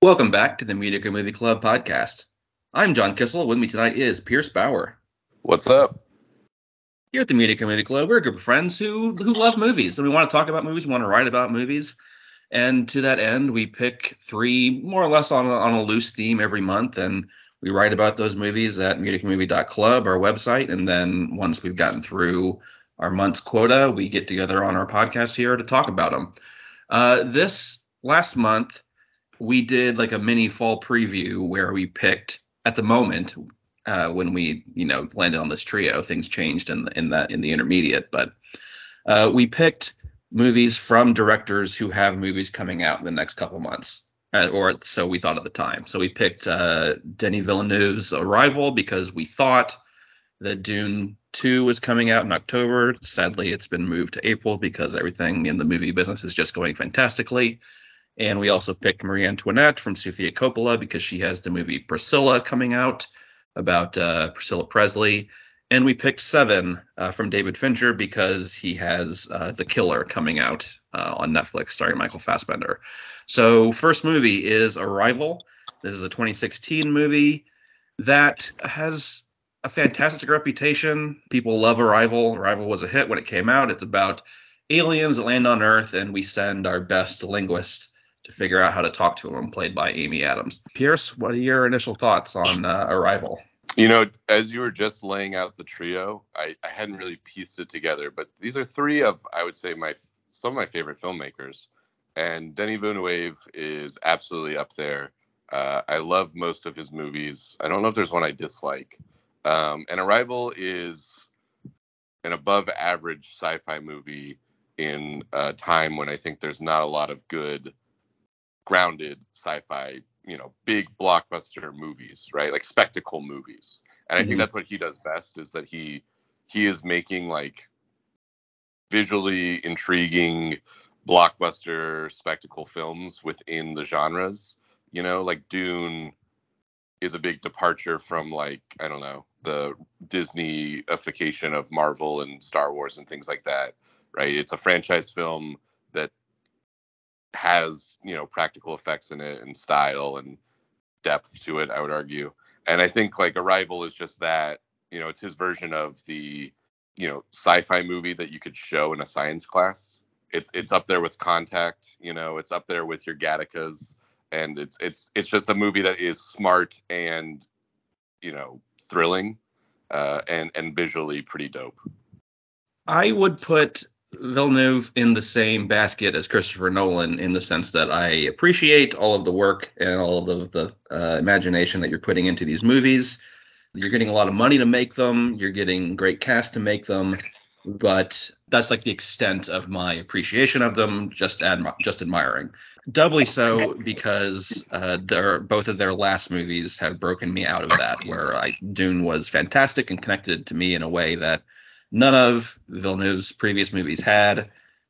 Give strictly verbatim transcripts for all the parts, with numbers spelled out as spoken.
Welcome back to the Mediocre Movie Club podcast. I'm John Kissel. With me tonight is Pierce Bauer. What's up? Here at the Mediocre Movie Club, we're a group of friends who who love movies, and we want to talk about movies. We want to write about movies, and to that end, we pick three more or less on a, on a loose theme every month, and we write about those movies at mediocre movie dot club, our website. And then once we've gotten through our month's quota, we get together on our podcast here to talk about them. Uh, this last month, we did like a mini fall preview where we picked at the moment uh, when we you know landed on this trio. Things changed in the, in that in the intermediate, but uh, we picked movies from directors who have movies coming out in the next couple months, uh, or so we thought at the time. So we picked uh, Denis Villeneuve's Arrival because we thought that Dune two was coming out in October. Sadly, it's been moved to April because everything in the movie business is just going fantastically. And we also picked Marie Antoinette from Sofia Coppola because she has the movie Priscilla coming out about uh, Priscilla Presley. And we picked Seven uh, from David Fincher because he has uh, The Killer coming out uh, on Netflix starring Michael Fassbender. So first movie is Arrival. This is a twenty sixteen movie that has a fantastic reputation. People love Arrival. Arrival was a hit when it came out. It's about aliens that land on Earth, and we send our best linguist to figure out how to talk to them, played by Amy Adams. Pierce, what are your initial thoughts on uh, Arrival? You know, as you were just laying out the trio, I, I hadn't really pieced it together, but these are three of, I would say, my some of my favorite filmmakers. And Denis Villeneuve is absolutely up there. Uh, I love most of his movies. I don't know if there's one I dislike. Um, and Arrival is an above average sci-fi movie in a time when I think there's not a lot of good grounded sci-fi, you know, big blockbuster movies, right? Like spectacle movies. And I think Mm-hmm. that's what he does best, is that he he is making like visually intriguing blockbuster spectacle films within the genres. You know, like Dune is a big departure from, like, I don't know, the Disney-ification of Marvel and Star Wars and things like that, right? It's a franchise film that has, you know, practical effects in it and style and depth to it, I would argue. And I think like Arrival is just that, you know, it's his version of the, you know, sci-fi movie that you could show in a science class. It's it's up there with Contact, you know, it's up there with your Gattacas, and it's it's it's just a movie that is smart and, you know, thrilling, uh, and and visually pretty dope. I would put Villeneuve in the same basket as Christopher Nolan in the sense that I appreciate all of the work and all of the, the uh, imagination that you're putting into these movies. You're getting a lot of money to make them. You're getting great cast to make them, but that's like the extent of my appreciation of them. Just admi- just admiring. Doubly so because uh, their both of their last movies have broken me out of that. Where I Dune was fantastic and connected to me in a way that none of Villeneuve's previous movies had,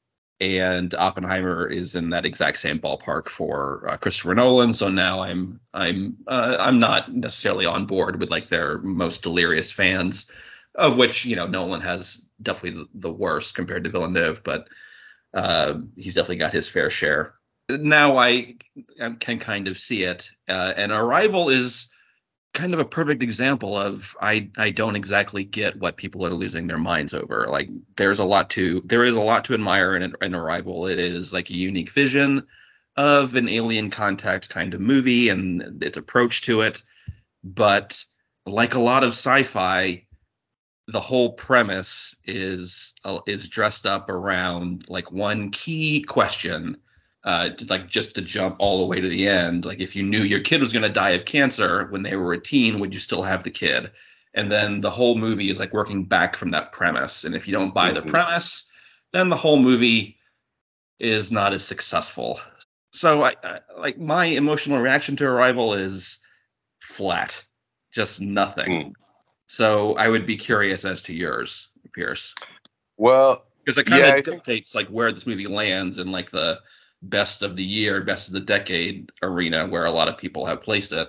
and Oppenheimer is in that exact same ballpark for uh, Christopher Nolan. So now I'm I'm uh, I'm not necessarily on board with like their most delirious fans, of which you know Nolan has definitely the, the worst compared to Villeneuve, but uh, he's definitely got his fair share. Now I, I can kind of see it, uh, and Arrival is kind of a perfect example of I I don't exactly get what people are losing their minds over. Like there's a lot to there is a lot to admire in an Arrival. It is like a unique vision of an alien contact kind of movie and its approach to it. But like a lot of sci-fi, the whole premise is uh, is dressed up around like one key question, uh, to, like just to jump all the way to the end. Like if you knew your kid was going to die of cancer when they were a teen, would you still have the kid? And then the whole movie is like working back from that premise. And if you don't buy the Mm-hmm. premise, then the whole movie is not as successful. So I, I like my emotional reaction to Arrival is flat, just nothing. Mm. So I would be curious as to yours, Pierce, Well, because it kind yeah, of I think dictates like where this movie lands in like the best of the year, best of the decade arena, where a lot of people have placed it.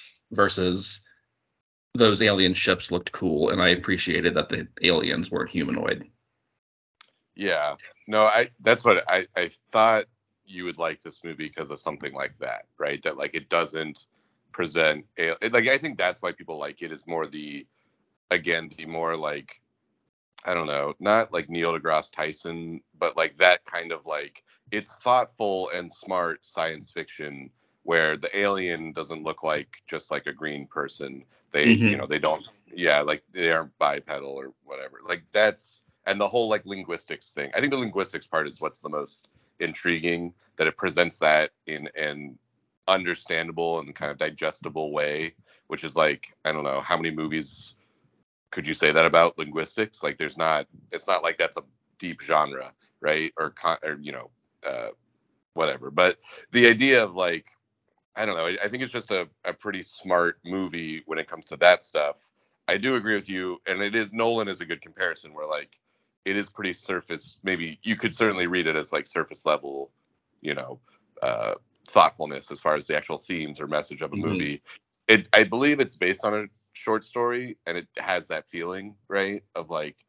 Versus those alien ships looked cool, and I appreciated that the aliens were humanoid. yeah. No, I that's what I, I thought you would like this movie because of something like that, right? That like it doesn't present a, like I think that's why people like it is more the again the more like I don't know, not like Neil deGrasse Tyson, but like that kind of like it's thoughtful and smart science fiction where the alien doesn't look like just like a green person. They, you Hmm. know, they don't, yeah, like they aren't bipedal or whatever. Like that's, and the whole like linguistics thing. I think the linguistics part is what's the most intriguing, that it presents that in an understandable and kind of digestible way, which is like, I don't know, how many movies could you say that about linguistics? Like, there's not. It's not like that's a deep genre, right? Or, con- or you know, uh, whatever. But the idea of like, I don't know. I, I think it's just a, a pretty smart movie when it comes to that stuff. I do agree with you, and it is Nolan is a good comparison where like it is pretty surface. Maybe you could certainly read it as like surface level, you know, uh, thoughtfulness as far as the actual themes or message of a Hmm. movie. It I believe it's based on a short story, and it has that feeling, right? Of like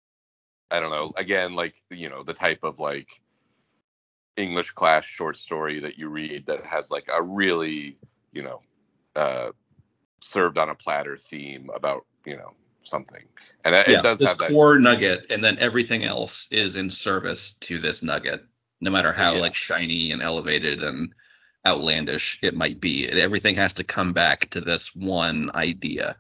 I don't know, again, like you know, the type of like English class short story that you read that has like a really, you know, uh, served on a platter theme about, you know, something. And it Yeah, does this have that. core nugget, and then everything else is in service to this nugget, no matter how Yeah. like shiny and elevated and outlandish it might be. Everything has to come back to this one idea.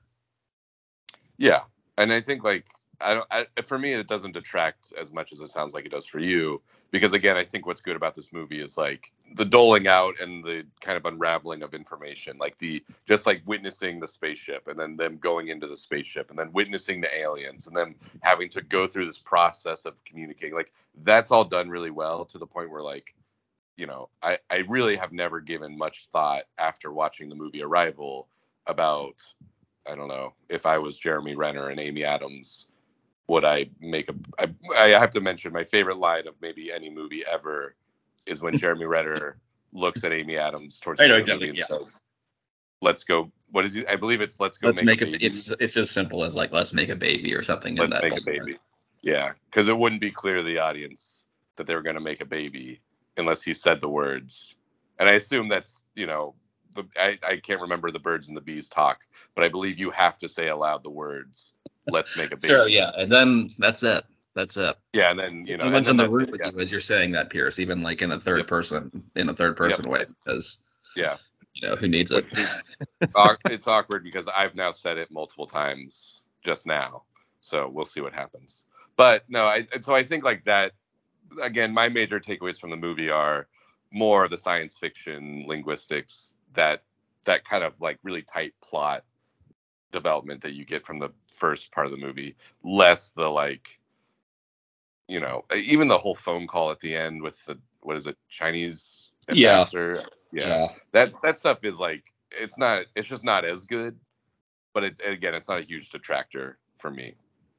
Yeah. And I think like, I don't, I, for me, it doesn't detract as much as it sounds like it does for you. Because again, I think what's good about this movie is like the doling out and the kind of unraveling of information, like the just like witnessing the spaceship and then them going into the spaceship and then witnessing the aliens and then having to go through this process of communicating. Like that's all done really well to the point where like, you know, I, I really have never given much thought after watching the movie Arrival about, I don't know, if I was Jeremy Renner and Amy Adams, would I make a? I, I have to mention my favorite line of maybe any movie ever is when Jeremy Renner looks at Amy Adams towards I the know, end of the exactly. movie and Yeah. says, "Let's go." What is he? I believe it's "Let's go Let's make a make a. baby." It's it's as simple as like let's make a baby or something in Let's that make a ballpark. baby. Yeah, because it wouldn't be clear to the audience that they were going to make a baby unless he said the words. And I assume that's, you know, the I, I can't remember the birds and the bees talk, but I believe you have to say aloud the words, "Let's make a So baby." yeah, and then that's it. That's it. Yeah, and then you know, I'm and much then in the that's room it. with you as Yes. you're saying that, Pierce, even like in a third Yep. person, in a third Yep. person way, because Yeah. you know who needs it. Which is uh, it's awkward because I've now said it multiple times just now, so we'll see what happens. But no, I and so I think like that again. My major takeaways from the movie are more of the science fiction linguistics that that kind of like really tight plot development that you get from the first part of the movie, less the like you know even the whole phone call at the end with the what is it Chinese Yeah, ambassador. Yeah, yeah, that that stuff is like it's not it's just not as good, but it, again it's not a huge detractor for me.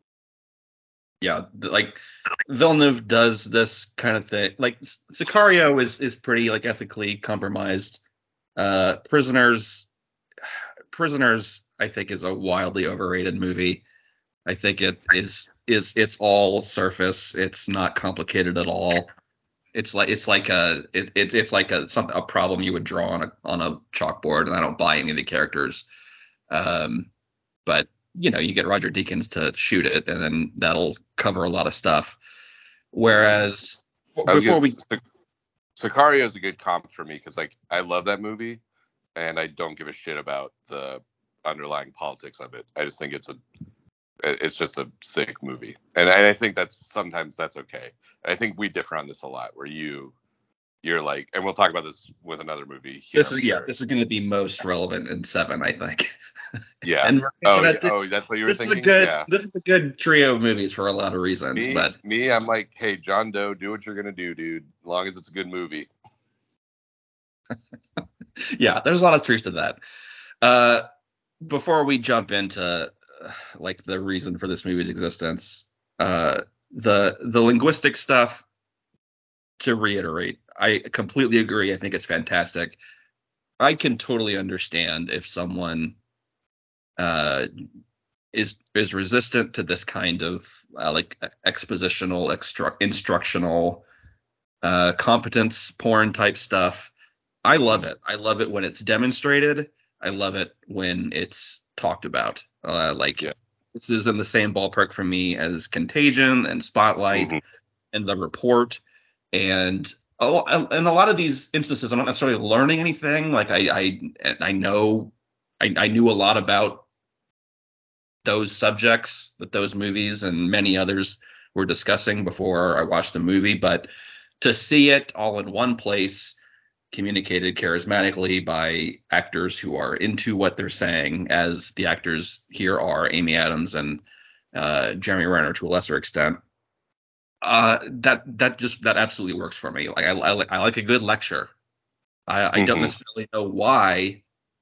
yeah. Like Villeneuve does this kind of thing. Like Sicario is is pretty like ethically compromised. Uh, Prisoners, Prisoners, I think is a wildly overrated movie. I think it is is it's all surface. It's not complicated at all. It's like it's like a it, it it's like a some a problem you would draw on a on a chalkboard, and I don't buy any of the characters. Um, but you know, you get Roger Deakins to shoot it, and then that'll cover a lot of stuff. Whereas I was before good. we, Sicario is a good comp for me because like I love that movie and I don't give a shit about the underlying politics of it. I just think it's a it's just a sick movie, and I, I think that's sometimes that's okay. I think we differ on this a lot, where you you're like, and we'll talk about this with another movie here, this I'm is yeah, sure. this is going to be most relevant in seven, I think. Yeah. And we're Oh yeah. gonna do, Oh, that's what you were this is a thinking. good Yeah. this is a good trio of movies for a lot of reasons, Me, but me, I'm like, hey, John Doe, do what you're gonna do, dude. As long as it's a good movie. yeah, there's a lot of truth to that. Uh, before we jump into uh, like the reason for this movie's existence, uh, the the linguistic stuff. To reiterate, I completely agree. I think it's fantastic. I can totally understand if someone uh, is is resistant to this kind of uh, like expositional, extru- instructional uh, competence porn type stuff. I love it. I love it when it's demonstrated. I love it when it's talked about. Uh, like Yeah. this is in the same ballpark for me as Contagion and Spotlight Hmm. and The Report, and a, lo- in a lot of these instances, I'm not necessarily learning anything. Like I, I, I know, I, I knew a lot about those subjects that those movies and many others were discussing before I watched the movie, but to see it all in one place, communicated charismatically by actors who are into what they're saying, as the actors here are Amy Adams and uh, Jeremy Renner to a lesser extent. Uh, that that just that absolutely works for me. Like I, I, I like a good lecture. I, I don't Hmm. necessarily know why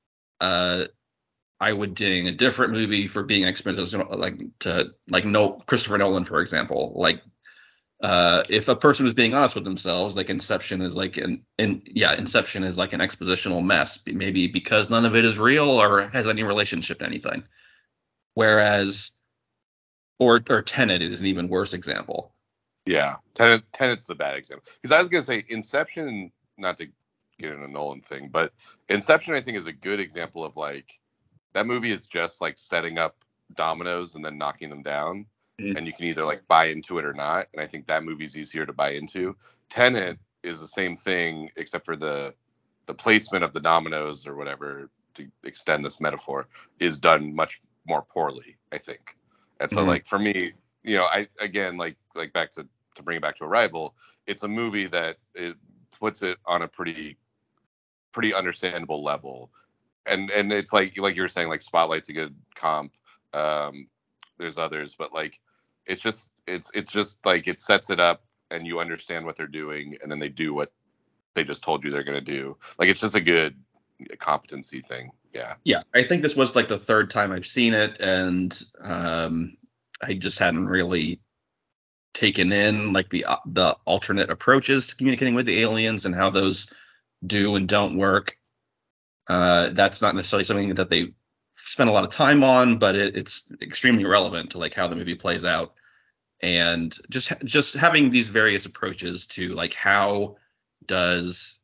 uh, I would ding a different movie for being expensive, like to like no Christopher Nolan, for example. Like uh, if a person is being honest with themselves, like Inception is like an in yeah, Inception is like an expositional mess, maybe because none of it is real or has any relationship to anything. Whereas or or Tenet is an even worse example. Yeah, Tenet, Tenet's the bad example. Because I was gonna say Inception, not to get in a Nolan thing, but Inception I think is a good example of like that movie is just like setting up dominoes and then knocking them down, Mhm. and you can either like buy into it or not. And I think that movie's easier to buy into. Tenet is the same thing except for the the placement of the dominoes or whatever, to extend this metaphor, is done much more poorly, I think. And so Mhm. like for me, you know, I again like like back to to bring it back to Arrival, it's a movie that it puts it on a pretty pretty understandable level. And and it's like like you were saying, like Spotlight's a good comp. Um, there's others, but like it's just it's it's just like it sets it up and you understand what they're doing, and then they do what they just told you they're gonna do. Like it's just a good competency thing. Yeah. Yeah, I think this was like the third time I've seen it, and um, I just hadn't really taken in like the uh, the alternate approaches to communicating with the aliens and how those do and don't work. Uh, that's not necessarily something that they spend a lot of time on, but it, it's extremely relevant to like how the movie plays out. And just just having these various approaches to like how does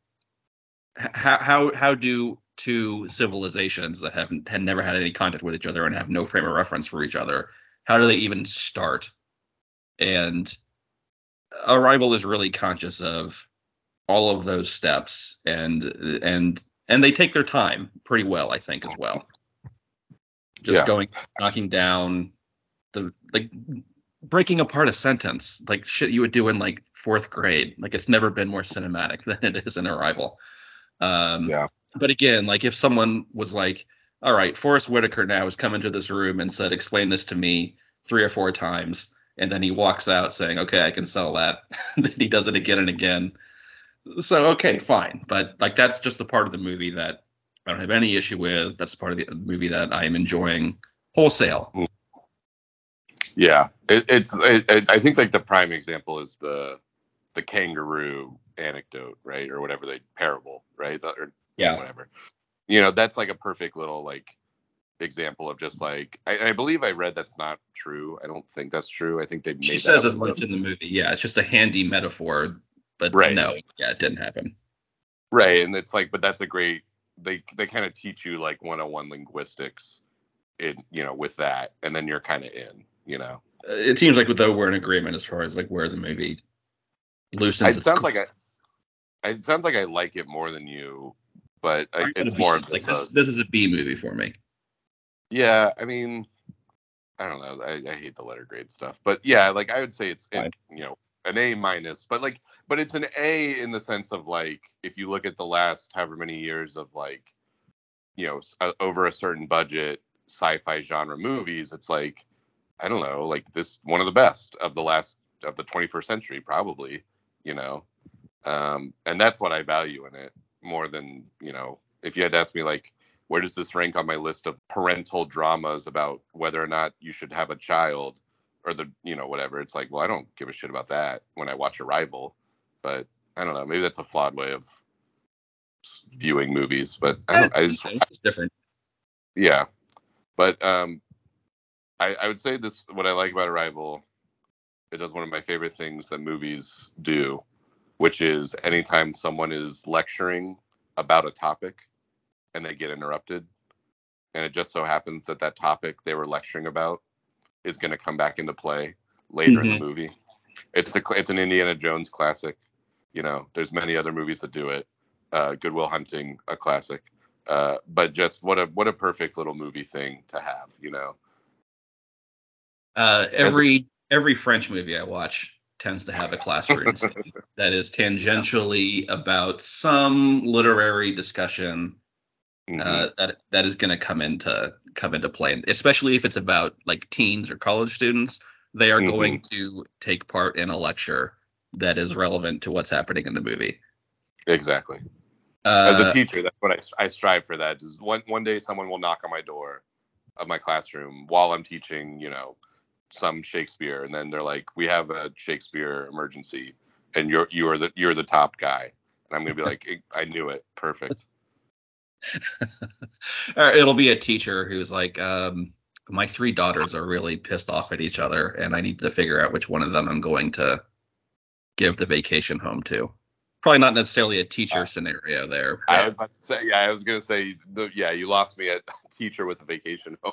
how how how do two civilizations that haven't had never had any contact with each other and have no frame of reference for each other, how do they even start? And Arrival is really conscious of all of those steps, and and and they take their time pretty well, I think, as well. Just Yeah. going knocking down the like breaking apart a sentence like shit you would do in like fourth grade. Like it's never been more cinematic than it is in Arrival. Um, Yeah. but again, like if someone was like, "All right, Forrest Whitaker now has come into this room and said, explain this to me three or four times," and then he walks out saying, "Okay, I can sell that," then he does it again and again. So okay, fine, but like that's just the part of the movie that I don't have any issue with. That's part of the movie that I am enjoying wholesale. Yeah. It, it's it, it, I think like the prime example is the the kangaroo anecdote, right, or whatever, the parable, right, the, or Yeah. whatever. You know, that's like a perfect little like example of just like I, I believe I read that's not true. I don't think that's true. I think they She made that says up as in the much in the movie. Yeah, it's just a handy metaphor, but right, no, yeah, it didn't happen. right, and it's like, but that's a great. They they kind of teach you like one oh one linguistics in you know with that, and then you're kind of in. You know, Uh, It seems like though we're in agreement as far as like where the movie loosens it its sounds grip. like I. It sounds like I like it more than you, but I, I'm gonna it's more be of like just a this. This is a B movie for me. yeah. I mean, I don't know. I, I hate the letter grade stuff, but yeah, like I would say it's it, Fine. you know an A minus, but like but it's an A in the sense of like if you look at the last however many years of like you know uh, over a certain budget sci-fi genre movies, it's like I don't know, like this one of the best of the last of the twenty-first century probably, you know, um, and that's what I value in it more than you know if you had to ask me like where does this rank on my list of parental dramas about whether or not you should have a child or the you know whatever, it's like well I don't give a shit about that when I watch Arrival, but I don't know, maybe that's a flawed way of viewing movies, but I Eh, don't I you just know, it's different. yeah, but um I, I would say this what I like about Arrival, it does one of my favorite things that movies do, which is anytime someone is lecturing about a topic and they get interrupted, and it just so happens that that topic they were lecturing about is going to come back into play later in the Mm-hmm. movie. It's a it's an Indiana Jones classic. You know, there's many other movies that do it. Uh, Good Will Hunting, a classic. Uh, but just what a what a perfect little movie thing to have. You know, Uh, As a, every every French movie I watch tends to have a classroom scene that is yeah. tangentially about some literary discussion hmm uh, that that is going to come into come into play, especially if it's about like teens or college students. They are hmm going to take part in a lecture that is relevant to what's happening in the movie. Exactly. As a Uh, teacher, that's what I, I strive for. That is one one day someone will knock on my door of my classroom while I'm teaching, you know, some Shakespeare, and then they're like, "We have a Shakespeare emergency, and you're you are the you're the top guy," and I'm gonna be like, "I knew it, perfect." or it'll be a teacher who's like, um, my three daughters are really pissed off at each other, and I need to figure out which one of them I'm going to give the vacation home to. Probably not necessarily a teacher Uh, scenario there, I but was about to say, yeah, I was gonna say, the, yeah, you lost me at teacher with a vacation home.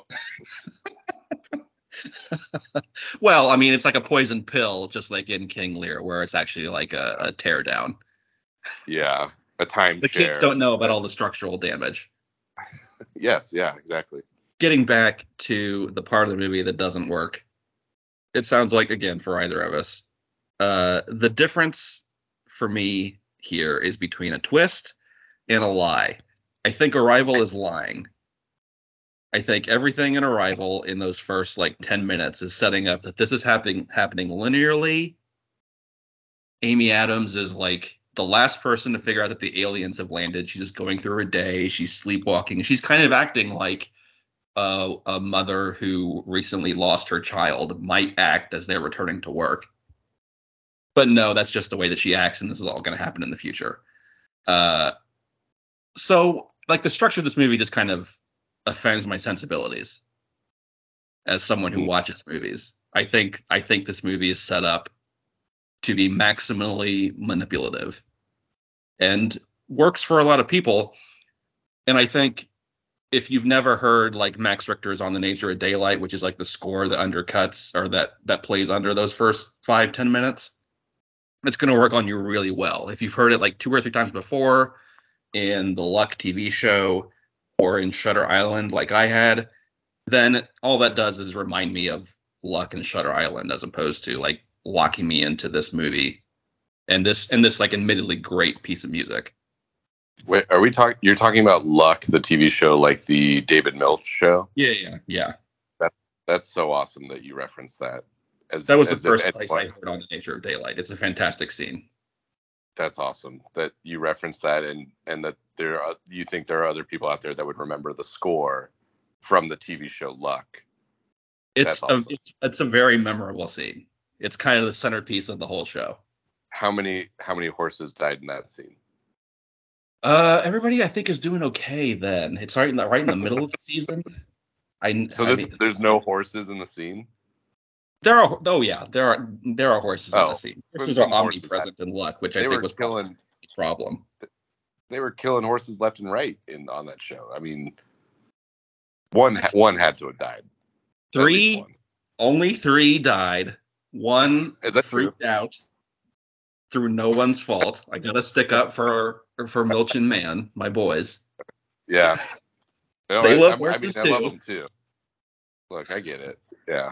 well, I mean, it's like a poison pill, just like in King Lear, where it's actually like a, a tear down. Yeah, a The kids timeshare. don't know about That all the structural damage. yes, yeah, exactly. Getting back to the part of the movie that doesn't work, it sounds like, again, for either of us, uh, the difference for me here is between a twist and a lie. I think Arrival is lying. I think everything in Arrival in those first like ten minutes is setting up that this is happening happening linearly. Amy Adams is like the last person to figure out that the aliens have landed. She's just going through her day. She's sleepwalking. She's kind of acting like a, a mother who recently lost her child might act as they're returning to work. But no, that's just the way that she acts, and this is all going to happen in the future. Uh, so, like, the structure of this movie just kind of offends my sensibilities as someone who Mm. watches movies. I think I think this movie is set up to be maximally manipulative and works for a lot of people. And I think if you've never heard like Max Richter's On the Nature of Daylight, which is like the score that undercuts or that that plays under those first five ten minutes, it's going to work on you really well. If you've heard it like two or three times before in the Luck T V show or in Shutter Island, like I had, then all that does is remind me of Luck and Shutter Island as opposed to like locking me into this movie and this and this like admittedly great piece of music. Wait, are we talking? You're talking about Luck, the T V show, like the David Milch show? Yeah, yeah, yeah. That that's so awesome that you referenced that. That As was the as if first place I anyone. heard On the Nature of Daylight. It's a fantastic scene. That's awesome that you referenced that, and and that there are, you think there are other people out there that would remember the score from the T V show Luck. That's It's a awesome. it's, it's a very memorable scene. It's kind of the centerpiece of the whole show. How many how many horses died in that scene? Uh, everybody I think is doing okay. Then it's right in the right in the middle of the season. I So I this mean, there's no horses in the scene. there are oh yeah, there are there are horses in the Oh, scene. but Horses are some horses. omnipresent in Luck, which I They think were was probably killing. the problem. They were killing horses left and right in on that show. I mean, one one had to have died. At least Three, one. only three died. One Is that true? freaked out through no one's fault. I gotta stick up for for Milch and Man, my boys. Yeah. No, They I, love I, I mean, horses I love too. them too. Look, I get it. Yeah.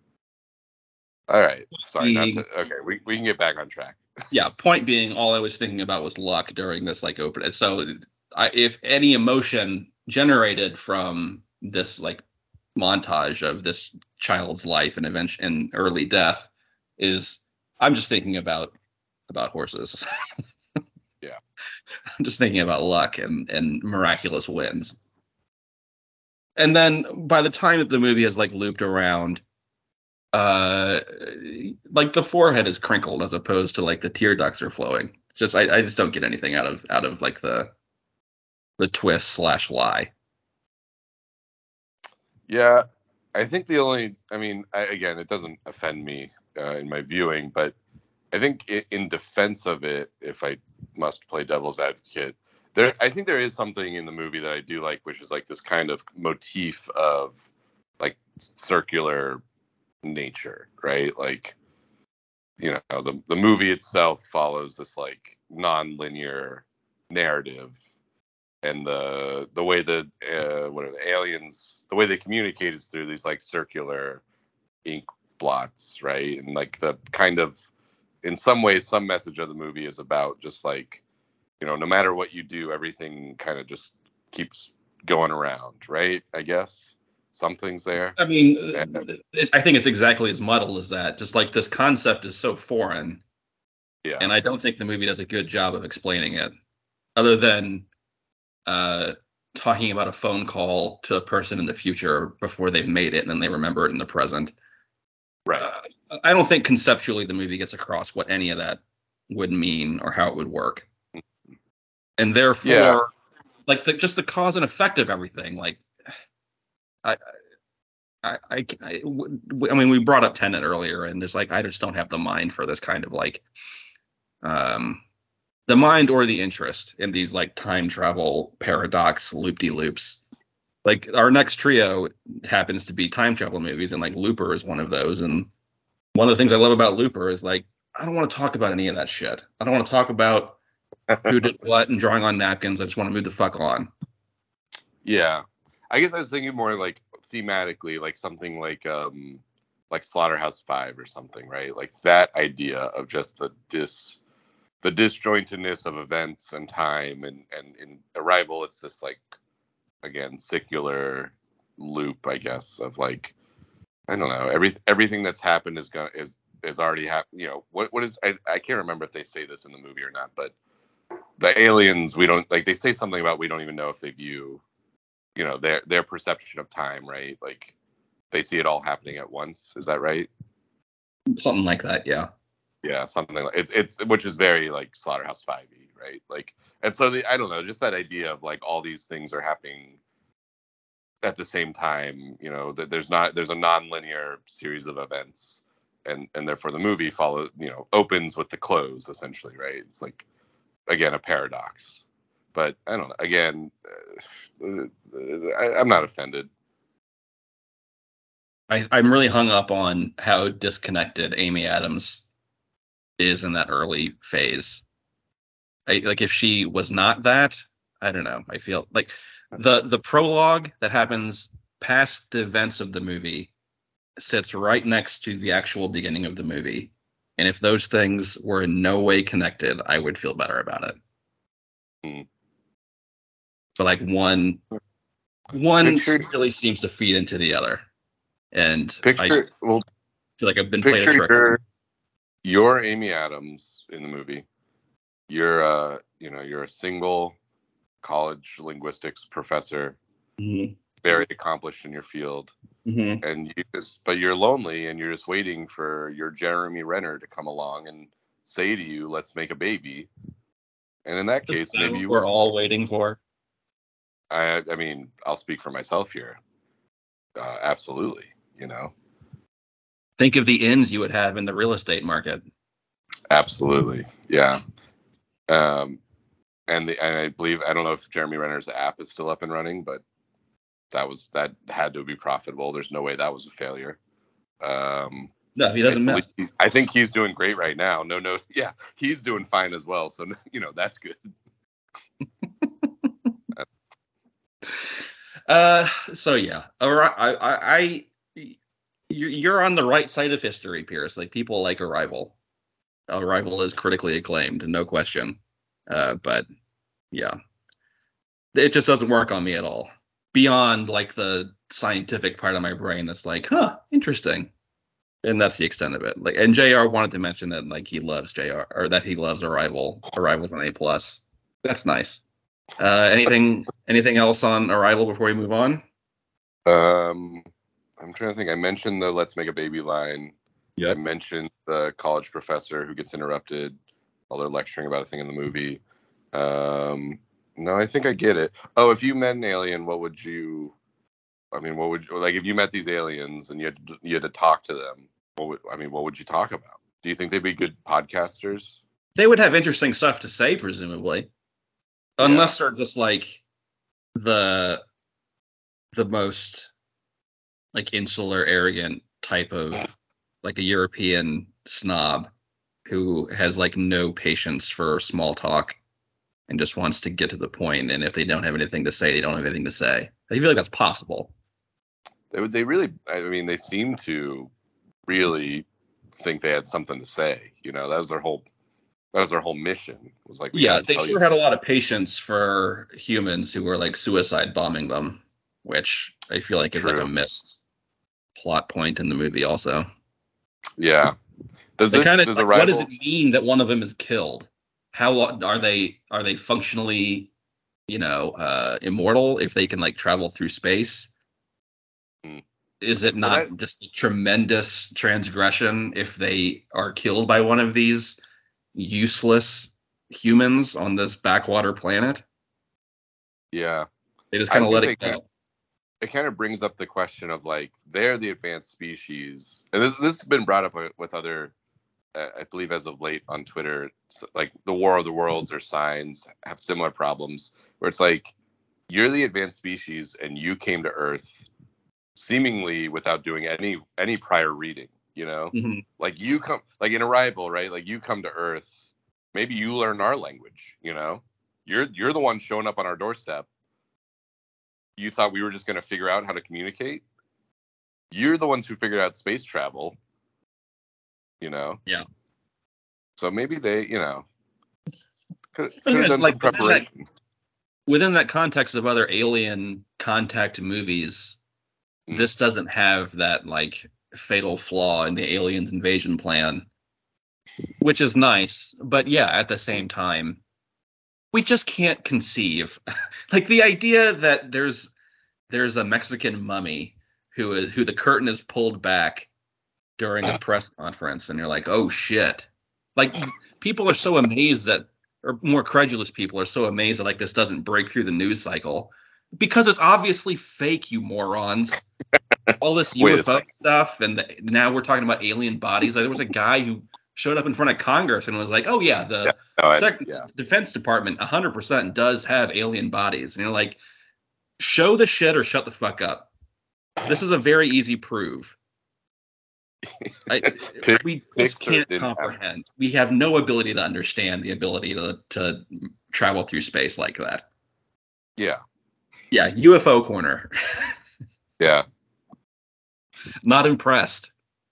All right. Sorry, not to. Being Okay, we, we can get back on track. yeah, point being, all I was thinking about was Luck during this like open. So, I, if any emotion generated from this like montage of this child's life and event and early death is, I'm just thinking about about horses. Yeah. I'm just thinking about Luck and and miraculous wins. And then by the time that the movie has like looped around, uh, like the forehead is crinkled as opposed to like the tear ducts are flowing. Just I, I just don't get anything out of out of like the the twist slash lie. Yeah. I think the only, I mean, I, again, it doesn't offend me uh, in my viewing, but I think in defense of it, if I must play devil's advocate, there I think there is something in the movie that I do like, which is like this kind of motif of like circular nature, right? Like, you know, the the movie itself follows this like non-linear narrative, and the the way that uh, what are the aliens, the way they communicate is through these like circular ink blots, right? And like the kind of, in some ways, some message of the movie is about just like, you know, no matter what you do, everything kind of just keeps going around, right? I guess something's there. I mean, And, it, I think it's exactly as muddled as that. Just like this concept is so foreign, yeah, and I don't think the movie does a good job of explaining it, other than uh, talking about a phone call to a person in the future before they've made it, and then they remember it in the present. right. Uh, I don't think conceptually the movie gets across what any of that would mean or how it would work, and Yeah, therefore, like the, just the cause and effect of everything. Like, I, I, I, I, I mean, we brought up Tenet earlier, and there's like, I just don't have the mind for this kind of like, um, the mind or the interest in these like time travel paradox loop de loops. Like our next trio happens to be time travel movies, and like Looper is one of those. And one of the things I love about Looper is like, I don't want to talk about any of that shit. I don't want to talk about who did what and drawing on napkins. I just want to move the fuck on. yeah. I guess I was thinking more like thematically, like something like um like Slaughterhouse Five or something, right? Like that idea of just the dis the disjointedness of events and time, and and in Arrival it's this like, again, secular loop, I guess, of like, I don't know, every everything that's happened is gonna is is already happened. You know, what what is, I, I can't remember if they say this in the movie or not, but the aliens, we don't, like, they say something about we don't even know if they view, you know, their their perception of time, right? Like they see it all happening at once. Is that right? Something like that, yeah. Yeah, something like it's it's which is very like Slaughterhouse Five E, right? Like, and so the, I don't know, just that idea of like all these things are happening at the same time. You know, that there's not there's a non-linear series of events, and and therefore the movie follow you know opens with the close, essentially, right? It's like, again, a paradox. But I don't know. Again, uh, I, I'm not offended. I, I'm really hung up on how disconnected Amy Adams is in that early phase. I, like if she was not that, I don't know. I feel like the the prologue that happens past the events of the movie sits right next to the actual beginning of the movie. And if those things were in no way connected, I would feel better about it. Hmm. But like one one Picture, really seems to feed into the other. And I picture. Well, feel like I've been played a picture trick. your you're Amy Adams in the movie. You're uh, you know, you're a single college linguistics professor, Mm-hmm. very accomplished in your field, Mm-hmm. and you just, but you're lonely, and you're just waiting for your Jeremy Renner to come along and say to you, "Let's make a baby." And in that Is case, that maybe what you would. we're all waiting for? I, I mean, I'll speak for myself here. Uh, absolutely, you know, Think of the ins you would have in the real estate market. absolutely, yeah. Um, and the and I believe, I don't know if Jeremy Renner's app is still up and running, but that was that had to be profitable. There's no way that was a failure. Um, No, he I doesn't believe miss. he, I think he's doing great right now. No, no, yeah, he's doing fine as well. So you know that's good. Uh, so yeah, all right. I, I, I, you're on the right side of history, Pierce. Like people like Arrival. Arrival is critically acclaimed, no question. Uh, but yeah, it just doesn't work on me at all. Beyond like the scientific part of my brain that's like, huh, interesting. And that's the extent of it. Like, and J R wanted to mention that like he loves J R or that he loves Arrival. Arrival's an A plus. That's nice. Uh, anything anything else on Arrival before we move on? Um, I'm trying to think. I mentioned the "Let's make a baby" line. I Yep. mentioned the college professor who gets interrupted while they're lecturing about a thing in the movie. Um, no, I think I get it. Oh, if you met an alien, what would you? I mean, what would you, like if you met these aliens and you had to, you had to talk to them? What would, I mean, what would you talk about? Do you think they'd be good podcasters? They would have interesting stuff to say, presumably, Yeah. unless they're just like the the most like insular, arrogant type of like a European snob who has like no patience for small talk and just wants to get to the point. And if they don't have anything to say, they don't have anything to say. I feel like that's possible. They would. They really. I mean, they seem to really think they had something to say. You know, that was their whole. That was their whole mission. It was like, we got Yeah, to they tell you sure had a something. lot of patience for humans who were like suicide bombing them, which I feel like is like a True. missed plot point in the movie also. Yeah. Does They this? kind of Does like, what does it Arrival? mean that one of them is killed? How lo- are they are they functionally, you know, uh immortal if they can like travel through space? Hmm. Is it Well, that. not just a tremendous transgression if they are killed by one of these useless humans on this backwater planet? Yeah. They just I kind was of gonna let say, it kind of, go. it kind of brings up the question of like, they're the advanced species, and this this has been brought up with other, uh, I believe, as of late on Twitter, like the War of the Worlds or Signs have similar problems where it's like, you're the advanced species and you came to Earth seemingly without doing any any prior reading, you know, Mhm. like you come like in Arrival, right? Like you come to Earth, maybe you learn our language, you know, you're you're the one showing up on our doorstep. You thought we were just going to figure out how to communicate. You're the ones who figured out space travel, you know. Yeah. So maybe they, you know, could I was could have gonna say, done some like within that preparation. within that context of other alien contact movies, Mm. this doesn't have that like fatal flaw in the aliens invasion plan, which is nice. But yeah, at the same time, we just can't conceive like the idea that there's there's a Mexican mummy who is who the curtain is pulled back during a press conference, and you're like, oh shit. Like people are so amazed that, or more credulous people are so amazed that like this doesn't break through the news cycle because it's obviously fake, you morons. All this Wait a U F O second. stuff, and the, now we're talking about alien bodies. Like, there was a guy who showed up in front of Congress and was like, "Oh yeah, Yeah, the no, I, Sec- yeah, Defense Department one hundred percent does have alien bodies." And you're like, "Show the shit or shut the fuck up." This is a very easy prove. I, Pix, we just Pixar can't didn't have. comprehend. We have no ability to understand the ability to to travel through space like that. Yeah, Yeah, U F O corner. yeah. Not impressed.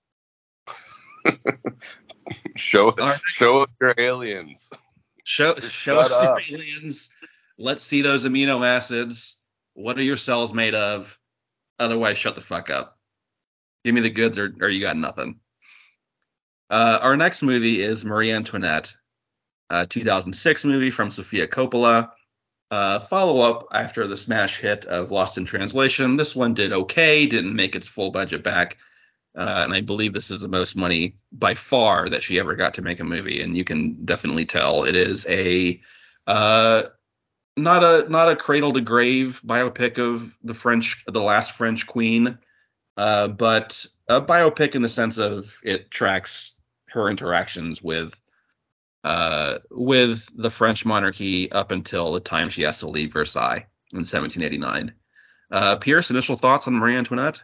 Show All right, show us your aliens. show Just show shut us your up. aliens. Let's see those amino acids. What are your cells made of? Otherwise, shut the fuck up. Give me the goods, or or you got nothing. Uh, our next movie is Marie Antoinette, a two thousand six movie from Sofia Coppola. Uh, follow up after the smash hit of Lost in Translation. This one did okay, didn't make its full budget back. Uh, and I believe this is the most money by far that she ever got to make a movie. And you can definitely tell it is a uh, not a not a cradle to grave biopic of the French, the last French queen, uh, but a biopic in the sense of it tracks her interactions with uh, with the French monarchy up until the time she has to leave Versailles in seventeen eighty-nine. Uh, Pierce, initial thoughts on Marie Antoinette?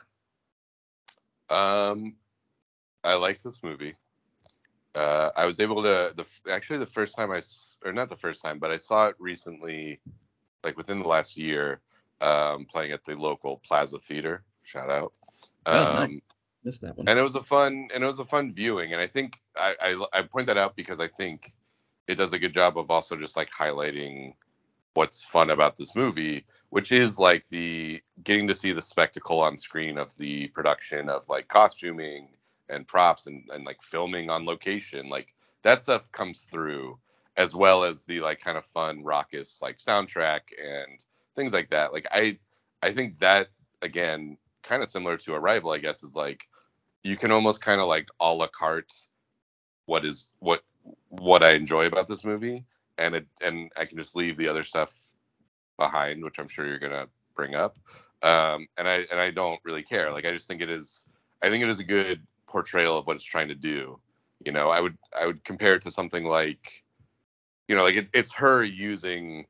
Um, I like this movie. Uh, I was able to the actually the first time I or not the first time, but I saw it recently, like within the last year, um, playing at the local Plaza Theater. Shout out. Oh, Um, nice. Missed that one. and it was a fun and it was a fun viewing. And I think I, I I point that out because I think it does a good job of also just like highlighting what's fun about this movie, which is like the getting to see the spectacle on screen of the production of like costuming and props and, and like filming on location. Like that stuff comes through, as well as the like kind of fun raucous like soundtrack and things like that. Like I I think that, again, kind of similar to Arrival, I guess, is like you can almost kind of like a la carte what is what what I enjoy about this movie, and it and I can just leave the other stuff behind, which I'm sure you're gonna bring up. Um, and I and I don't really care. Like I just think it is. I think it is a good portrayal of what it's trying to do. You know, I would I would compare it to something like, you know, like it's it's her using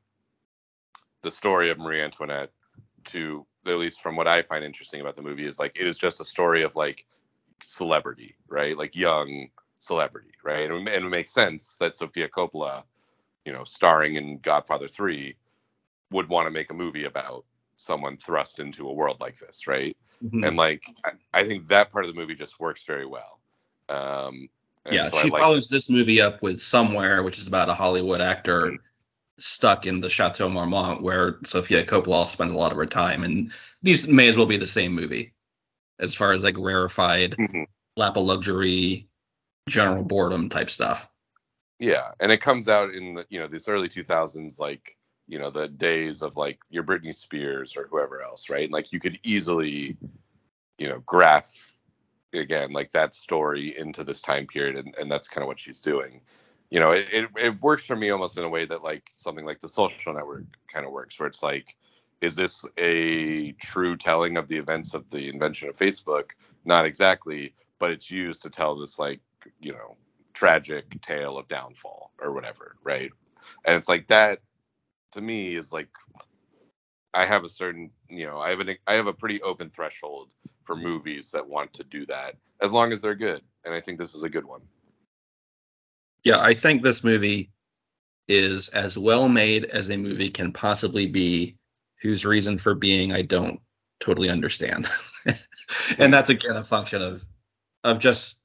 the story of Marie Antoinette to, at least from what I find interesting about the movie, is like it is just a story of like celebrity, right? Like young celebrity, right? And, and it makes sense that Sofia Coppola, you know, starring in Godfather three, would want to make a movie about someone thrust into a world like this, right? Mm-hmm. And like I, I think that part of the movie just works very well. Um, and Yeah, so I she like. follows this movie up with Somewhere, which is about a Hollywood actor stuck in the Chateau Marmont, where Sofia Coppola spends a lot of her time. And these may as well be the same movie as far as like rarefied Mhm. lap of luxury, general boredom type stuff. Yeah, and it comes out in the, you know, this early two thousands, like, you know, the days of like your Britney Spears or whoever else, right? Like you could easily, you know, graph again like that story into this time period, and, and that's kind of what she's doing. You know, it, it, it works for me almost in a way that like something like The Social Network kind of works, where it's like, is this a true telling of the events of the invention of Facebook? Not exactly, but it's used to tell this like, you know, tragic tale of downfall or whatever, right? And it's like that to me is like, I have a certain, you know, I have an I have a pretty open threshold for movies that want to do that as long as they're good, and I think this is a good one. Yeah, I think this movie is as well made as a movie can possibly be, whose reason for being I don't totally understand. And Hmm. that's again a function of of just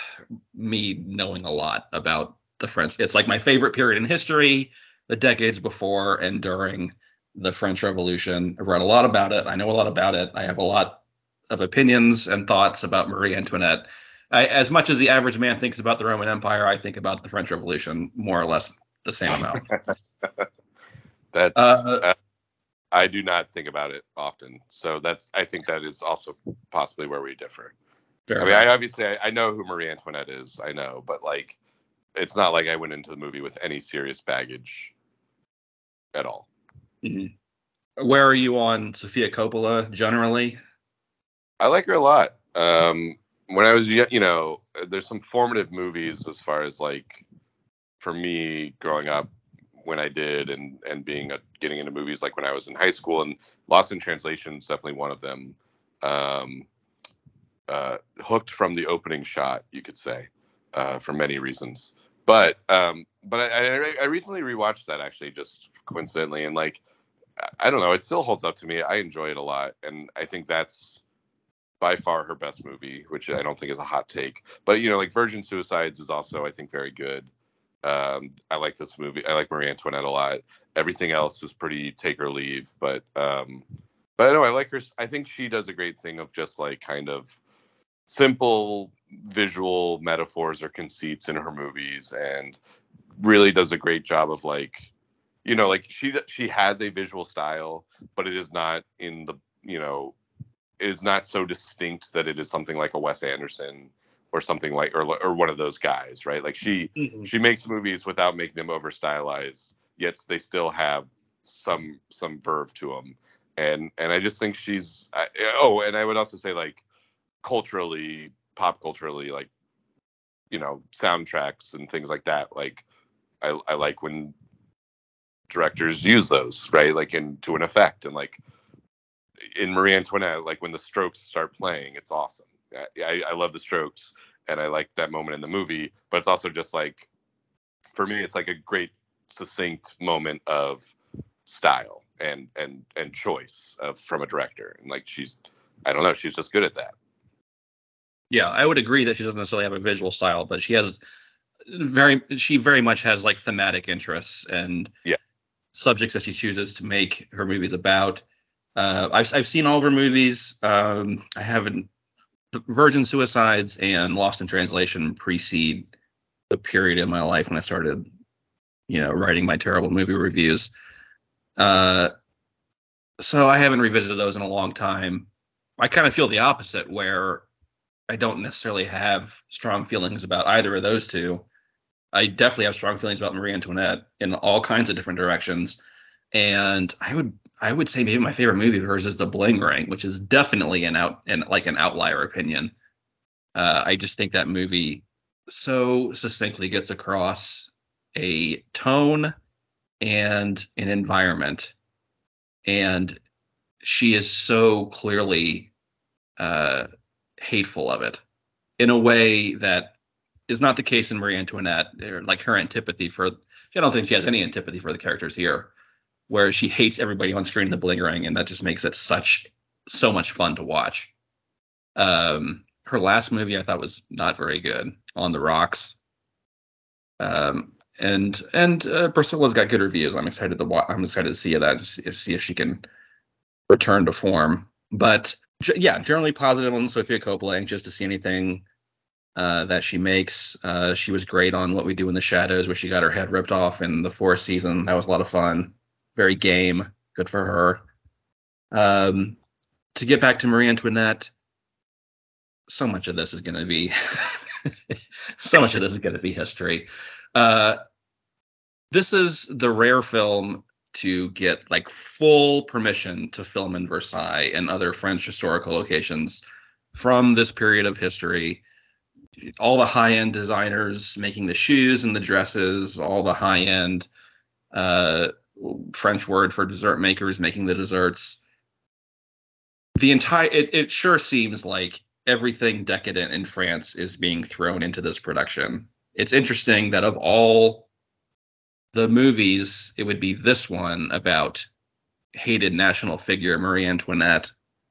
me knowing a lot about the French. It's like my favorite period in history, the decades before and during the French Revolution. I've read a lot about it. I know a lot about it. I have a lot of opinions and thoughts about Marie Antoinette. I, as much as the average man thinks about the Roman Empire, I think about the French Revolution more or less the same amount. That's Uh, uh, I do not think about it often, so that's I think that is also possibly where we differ. Fair I mean, I enough. obviously I, I know who Marie Antoinette is, I know, but like it's not like I went into the movie with any serious baggage at all. Mhm. Where are you on Sofia Coppola generally? I like her a lot. Um, when I was, y- you know, there's some formative movies as far as like for me growing up when I did, and and being a, getting into movies like when I was in high school, and Lost in Translation is definitely one of them. Um, uh, Hooked from the opening shot, you could say, uh, for many reasons. But um, but I, I, I recently rewatched that actually just coincidentally, and like I don't know, it still holds up to me. I enjoy it a lot, and I think that's by far her best movie, which I don't think is a hot take. But you know, like Virgin Suicides is also, I think, very good. Um, I like this movie. I like Marie Antoinette a lot. Everything else is pretty take or leave. But um, but I know I like her. I think she does a great thing of just like kind of simple visual metaphors or conceits in her movies, and really does a great job of like, you know, like she she has a visual style, but it is not in the, you know, is not so distinct that it is something like a Wes Anderson or something like, or or one of those guys, right? Like she Mhm. she makes movies without making them over stylized, yet they still have some some verve to them. And and I just think she's I, oh, and I would also say like culturally, pop culturally, like, you know, soundtracks and things like that. Like I I like when directors use those, right? Like in to an effect, and like in Marie Antoinette, like when the Strokes start playing, it's awesome. I, I, I love the Strokes, and I like that moment in the movie. But it's also just like, for me, it's like a great succinct moment of style and and and choice of from a director. And like she's, I don't know, she's just good at that. Yeah, I would agree that she doesn't necessarily have a visual style, but she has very she very much has like thematic interests and Yeah. subjects that she chooses to make her movies about. Uh, I've I've seen all of her movies. Um, I haven't. Virgin Suicides and Lost in Translation precede the period in my life when I started, you know, writing my terrible movie reviews. Uh, so I haven't revisited those in a long time. I kind of feel the opposite, where I don't necessarily have strong feelings about either of those two. I definitely have strong feelings about Marie Antoinette in all kinds of different directions. And I would I would say maybe my favorite movie of hers is The Bling Ring, which is definitely an out and like an outlier opinion. Uh, I just think that movie so succinctly gets across a tone and an environment, and she is so clearly uh, hateful of it in a way that is not the case in Marie Antoinette. Or like her antipathy for, I don't think she has any antipathy for the characters here, where she hates everybody on screen in the bling ring, and that just makes it such so much fun to watch. Um, her last movie I thought was not very good, On the Rocks. Um, and and uh, Priscilla's got good reviews. I'm excited to watch. I'm excited to see that, to see, see if she can return to form. But yeah, generally positive on Sofia Coppola. Anxious to see anything uh, that she makes. Uh, she was great on What We Do in the Shadows, where she got her head ripped off in the fourth season. That was a lot of fun. Very game. Good for her. Um, to get back to Marie Antoinette, so much of this is going to be so much of this is going to be history. Uh, this is the rare film to get like full permission to film in Versailles and other French historical locations from this period of history. All the high end designers making the shoes and the dresses, all the high end uh, French word for dessert makers making the desserts. The entire it, it sure seems like everything decadent in France is being thrown into this production. It's interesting that of all the movies, it would be this one about hated national figure Marie Antoinette.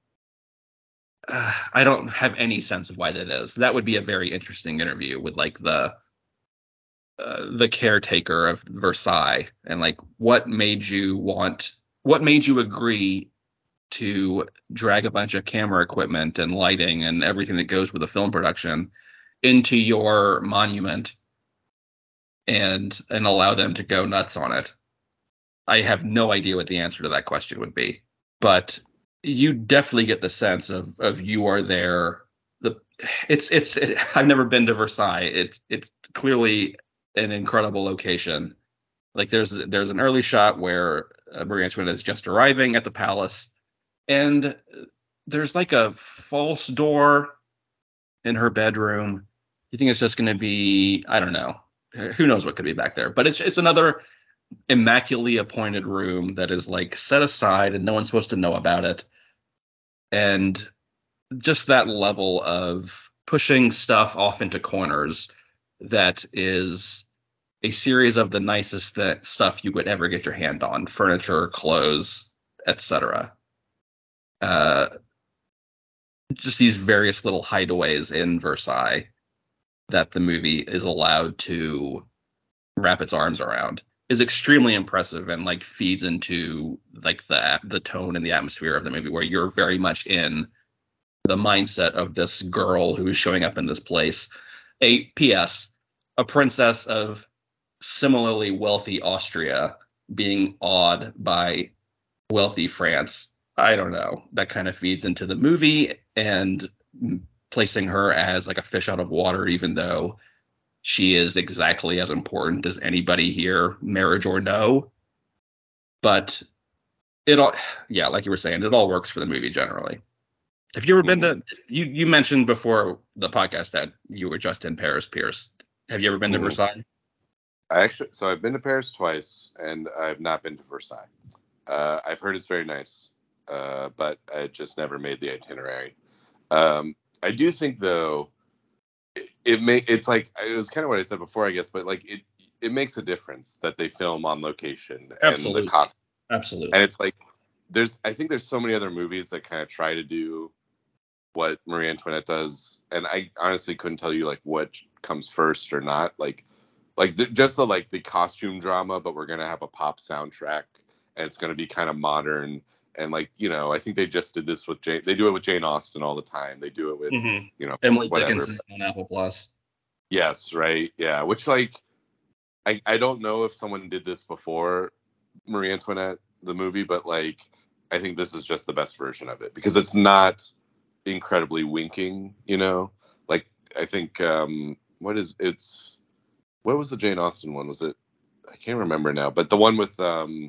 Uh, I don't have any sense of why that is. That would be a very interesting interview with like the uh, the caretaker of Versailles, and like what made you want, what made you agree to drag a bunch of camera equipment and lighting and everything that goes with a film production into your monument and and allow them to go nuts on it. I have no idea what the answer to that question would be, but you definitely get the sense of of you are there. The it's it's it, I've never been to Versailles. It's it's clearly an incredible location. Like there's there's an early shot where uh, Marie Antoinette is just arriving at the palace, and there's like a false door in her bedroom. You think it's just going to be, I don't know, who knows what could be back there, but it's it's another immaculately appointed room that is like set aside and no one's supposed to know about it. And just that level of pushing stuff off into corners that is a series of the nicest th- stuff you would ever get your hand on, furniture, clothes, et cetera. Uh, just these various little hideaways in Versailles that the movie is allowed to wrap its arms around is extremely impressive, and like feeds into like the the tone and the atmosphere of the movie, where you're very much in the mindset of this girl who is showing up in this place. A P S. A princess of similarly wealthy Austria being awed by wealthy France. I don't know. That kind of feeds into the movie, and placing her as like a fish out of water, even though she is exactly as important as anybody here, marriage or no. But it all, yeah, like you were saying, it all works for the movie generally. Have you ever been Mm-hmm. to, you, you mentioned before the podcast that you were just in Paris, Pierce. Have you ever been to Mm-hmm. Versailles? I actually, so I've been to Paris twice, and I've not been to Versailles. Uh, I've heard it's very nice, uh, but I just never made the itinerary. Um, I do think, though, it, it may it's like it was kind of what I said before, I guess, but like it it makes a difference that they film on location and the Absolutely. cost. And Absolutely. it's like there's I think there's so many other movies that kind of try to do what Marie Antoinette does, and I honestly couldn't tell you like what comes first or not. Like like the, just the like the costume drama, but we're gonna have a pop soundtrack, and it's gonna be kind of modern. And like you know, I think they just did this with Jane. They do it with Jane Austen all the time. They do it with Mm-hmm. you know Emily whatever. Dickinson on Apple Plus. Yes, right, yeah. Which like I I don't know if someone did this before Marie Antoinette the movie, but like I think this is just the best version of it because it's not incredibly winking. You know, like I think um what is it's what was the Jane Austen one? Was it I can't remember now, but the one with um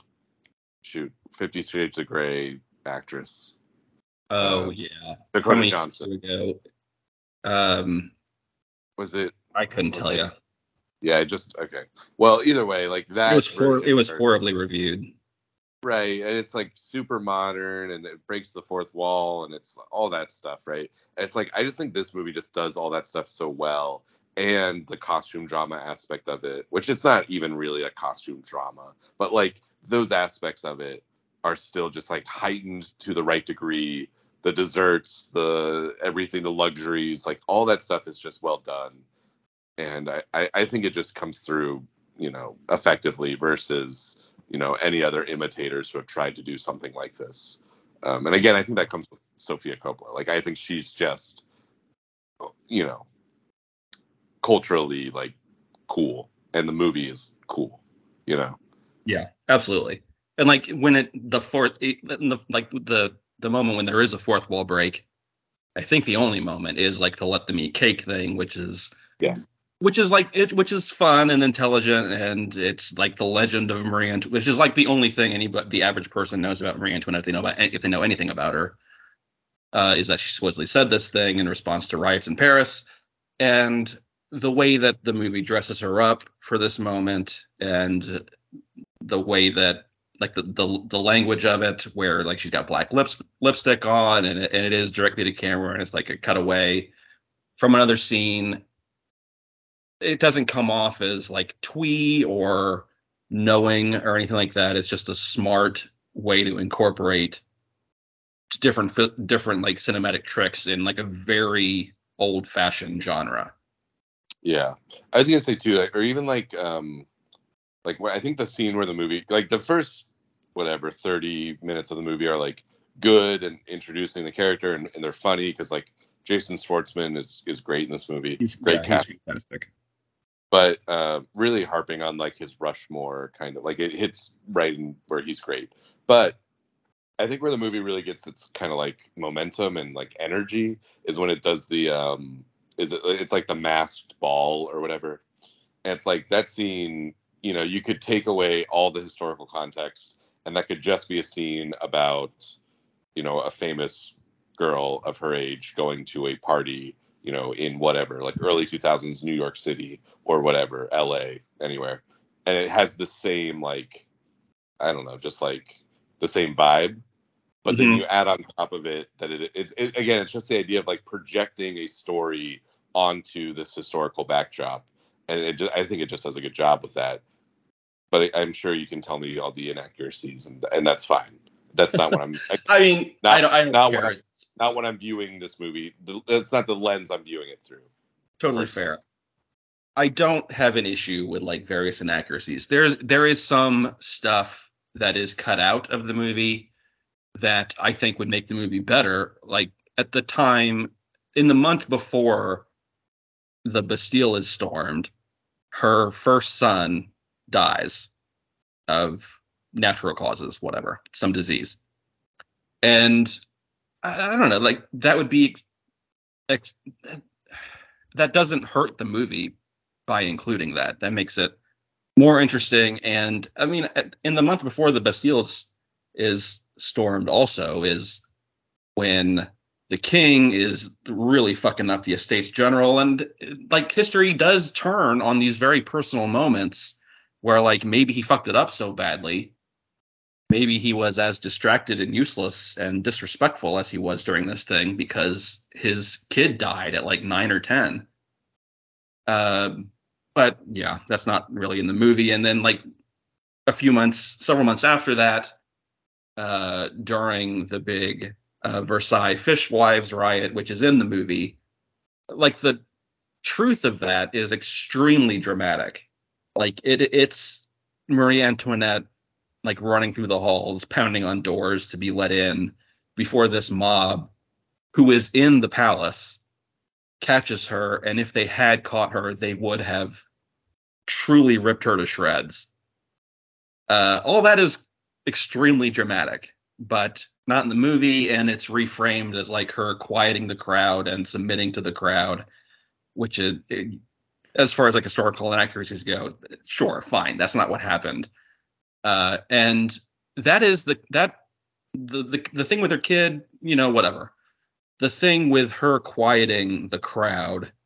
shoot Fifty Shades of Grey actress Oh uh, yeah, from Dakota a year Johnson. or two ago. Um, Was it? I couldn't Was tell it? you. Yeah, it just okay. Well, either way, like It that was hor- version, It was or, horribly reviewed. right? And it's like super modern, and it breaks the fourth wall, and it's all that stuff, right? It's like I just think this movie just does all that stuff so well, and the costume drama aspect of it, which it's not even really a costume drama, but like those aspects of it are still just like heightened to the right degree. The desserts, the everything, the luxuries, like all that stuff is just well done, and I, I, I think it just comes through, you know, effectively versus, you know, any other imitators who have tried to do something like this. Um, and again, I think that comes with Sofia Coppola. Like, I think she's just, you know, culturally like cool, and the movie is cool, you know. Yeah, absolutely. And like when it the fourth, it, the, like the the moment when there is a fourth wall break, I think the only moment is like the let them eat cake thing, which is Yes. which is like it, which is fun and intelligent, and it's like the legend of Marie Antoinette, which is like the only thing anybody, the average person, knows about Marie Antoinette if they know about if they know anything about her, uh, is that she supposedly said this thing in response to riots in Paris, and the way that the movie dresses her up for this moment, and the way that like the, the the language of it, where like she's got black lips lipstick on, and it, and it is directly to camera, and it's like a cutaway from another scene. It doesn't come off as like twee or knowing or anything like that. It's just a smart way to incorporate different different like cinematic tricks in like a very old fashioned genre. Yeah, I was gonna say too, like, or even like, um, like where I think the scene where the movie, like the first whatever thirty minutes of the movie are like good and introducing the character, and, and they're funny because like Jason Schwartzman is is great in this movie, He's great yeah, he's cast, fantastic. but uh, really harping on like his Rushmore kind of like it hits right in where he's great. But I think where the movie really gets its kind of like momentum and like energy is when it does the um is it it's like the masked ball or whatever. And it's like that scene, you know, you could take away all the historical context, and that could just be a scene about, you know, a famous girl of her age going to a party, you know, in whatever, like early two thousands New York City or whatever, L A, anywhere. And it has the same, like, I don't know, just like the same vibe. But then you Mm-hmm. add on top of it that it, it, it again, it's just the idea of like projecting a story onto this historical backdrop. And it just, I think it just does a good job with that. But I, I'm sure you can tell me all the inaccuracies, and and that's fine. That's not what I'm I mean, I not don't I don't not what care. I'm It's not when I'm viewing this movie. It's not the lens I'm viewing it through, totally personally. fair. I don't have an issue with like various inaccuracies. There's there is some stuff that is cut out of the movie that I think would make the movie better. Like at the time, in the month before the Bastille is stormed, her first son dies of natural causes, whatever, some disease. And I, I don't know, like that would be ex- that doesn't hurt the movie by including that. That makes it more interesting. And I mean, in the month before the Bastille is, is stormed, also is when the king is really fucking up the Estates General, and like history does turn on these very personal moments where like maybe he fucked it up so badly, maybe he was as distracted and useless and disrespectful as he was during this thing because his kid died at like nine or ten. Um, but yeah, that's not really in the movie. And then like a few months, several months after that, uh, during the big uh, Versailles fishwives riot, which is in the movie, like the truth of that is extremely dramatic. Like it, it's Marie Antoinette like running through the halls, pounding on doors to be let in before this mob, who is in the palace, catches her. And if they had caught her, they would have truly ripped her to shreds. Uh, all that is extremely dramatic, but not in the movie, and it's reframed as like her quieting the crowd and submitting to the crowd, which is, it, as far as like historical inaccuracies go, sure, fine, that's not what happened. Uh, and that is the that the, the the thing with her kid, you know, whatever. The thing with her quieting the crowd,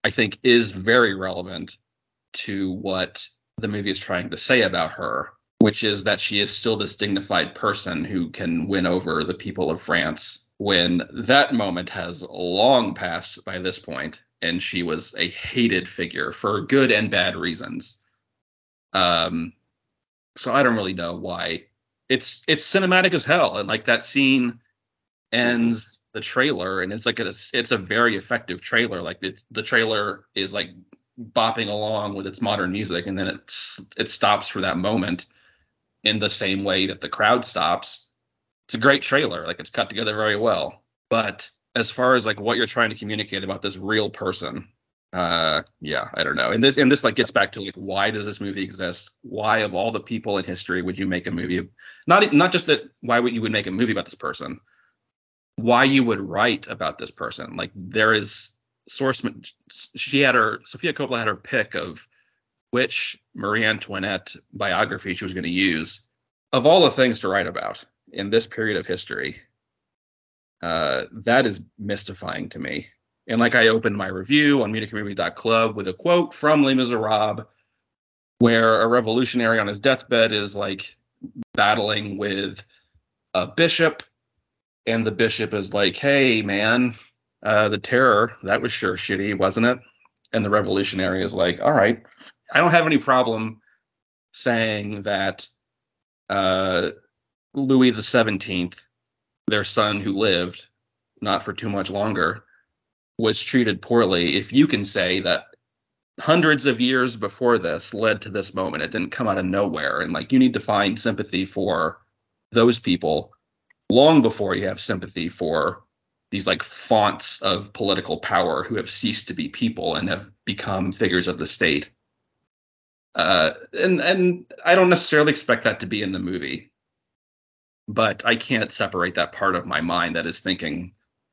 I think is very relevant to what the movie is trying to say about her, which is that she is still this dignified person who can win over the people of France when that moment has long passed by this point, and she was a hated figure for good and bad reasons. Um, so I don't really know why. It's it's cinematic as hell, and like that scene ends the trailer, and it's like a, it's a very effective trailer. Like the the trailer is like bopping along with its modern music, and then it's it stops for that moment in the same way that the crowd stops. It's a great trailer. Like it's cut together very well. But as far as like what you're trying to communicate about this real person, uh yeah, I don't know. And this and this like gets back to like, why does this movie exist? Why of all the people in history would you make a movie? Not not just that why would you would make a movie about this person? Why you would write about this person? Like there is source. She had her Sofia Coppola had her pick of which Marie Antoinette biography she was going to use. Of all the things to write about in this period of history, uh, that is mystifying to me. And like I opened my review on Munich Movie dot club with a quote from Les Miserables, where a revolutionary on his deathbed is like battling with a bishop, and the bishop is like, "Hey, man, uh, the terror, that was sure shitty, wasn't it?" And the revolutionary is like, "All right, I don't have any problem saying that uh, Louis the Seventeenth, their son who lived not for too much longer, was treated poorly. If you can say that hundreds of years before this led to this moment, it didn't come out of nowhere, and like you need to find sympathy for those people long before you have sympathy for these like fonts of political power who have ceased to be people and have become figures of the state." Uh, and and I don't necessarily expect that to be in the movie, but I can't separate that part of my mind that is thinking,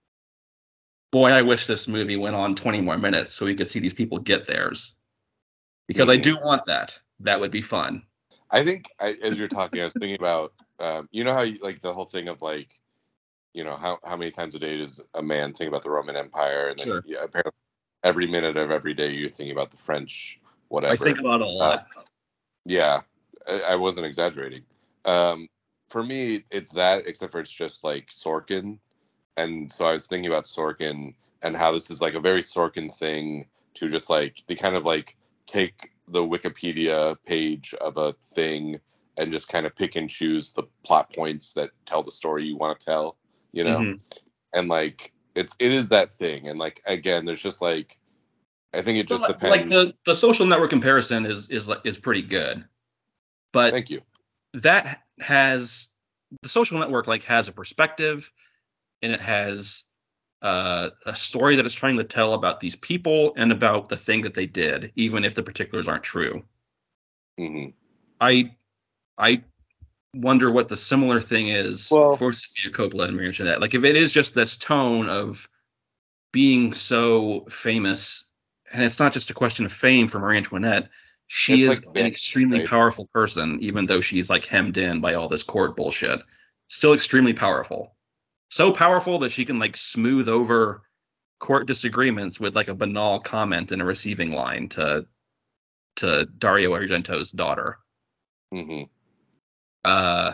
boy, I wish this movie went on twenty more minutes so we could see these people get theirs. Because I Mm-hmm. do want that. That would be fun. I think I, as you're talking, I was thinking about, um, you know how you, like the whole thing of like, you know, how, how many times a day does a man think about the Roman Empire? And then Sure. yeah, apparently every minute of every day you're thinking about the French, I think whatever. about it a Uh, lot. yeah, I, I wasn't exaggerating. Um, for me, it's that, except for it's just like Sorkin. And so I was thinking about Sorkin and how this is like a very Sorkin thing to just like, they kind of like take the Wikipedia page of a thing and just kind of pick and choose the plot points that tell the story you want to tell, you know? Mm-hmm. And like, it's, it is that thing. And like, again, there's just like, I think it So just like depends. the the social network comparison is is is pretty good, but Thank you. that has the social network like has a perspective, and it has uh, a story that it's trying to tell about these people and about the thing that they did, even if the particulars aren't true. Hmm. I I wonder what the similar thing is Well, for Sophia Coppola and Maria Antoinette. Like if it is just this tone of being so famous, and it's not just a question of fame for Marie Antoinette. She it's is like an that, extremely right? powerful person, even though she's like hemmed in by all this court bullshit. Still extremely powerful. So powerful that she can like smooth over court disagreements with like a banal comment in a receiving line to to Dario Argento's daughter. Hmm. Uh,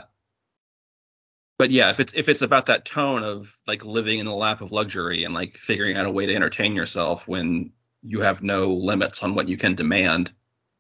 but yeah, if it's if it's about that tone of like living in the lap of luxury and like figuring out a way to entertain yourself when you have no limits on what you can demand,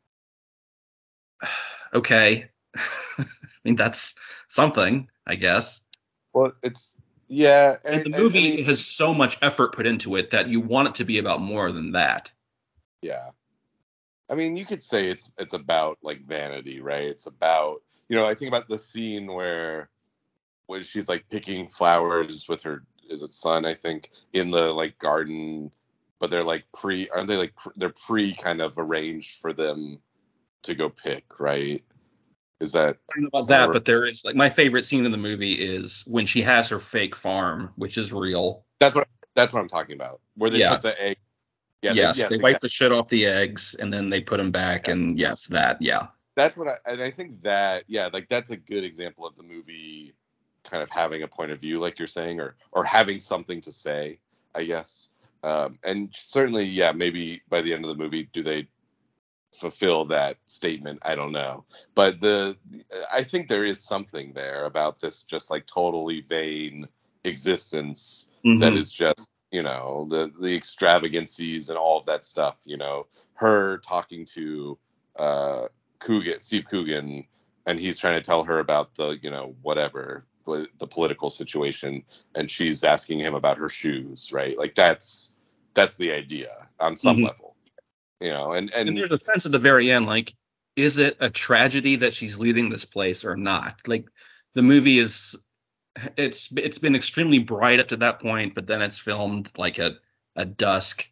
okay. I mean that's something, I guess. Well, it's, yeah. And I, the I, I mean, movie has so much effort put into it that you want it to be about more than that. yeah. I mean, you could say it's it's about like vanity, right? It's about, you know, I think about the scene where when she's like picking flowers with her, is it son, I think, in the like garden, but they're like pre, aren't they like pre, they're pre kind of arranged for them to go pick, right? Is that, I don't know about am I that, re- but there is like my favorite scene in the movie is when she has her fake farm, which is real. that's what that's what I'm talking about, where they Yeah. put the egg. Yeah, they, Yes, they yes, wipe exactly. the shit off the eggs and then they put them back, Yeah. and yes, that, yeah. That's what I, and I think that, yeah, like that's a good example of the movie kind of having a point of view, like you're saying, or or having something to say, I guess. Um, and certainly, yeah, maybe by the end of the movie, do they fulfill that statement? I don't know. But the I think there is something there about this just like totally vain existence that Mm-hmm. is just, you know, the the extravagancies and all of that stuff, you know, her talking to uh Coogan, Steve Coogan, and he's trying to tell her about the, you know, whatever the, the political situation, and she's asking him about her shoes, right? Like that's that's the idea on some Mm-hmm. level, you know. and And and there's a sense at the very end, like, is it a tragedy that she's leaving this place or not? Like, the movie is it's it's been extremely bright up to that point, but then it's filmed like at at dusk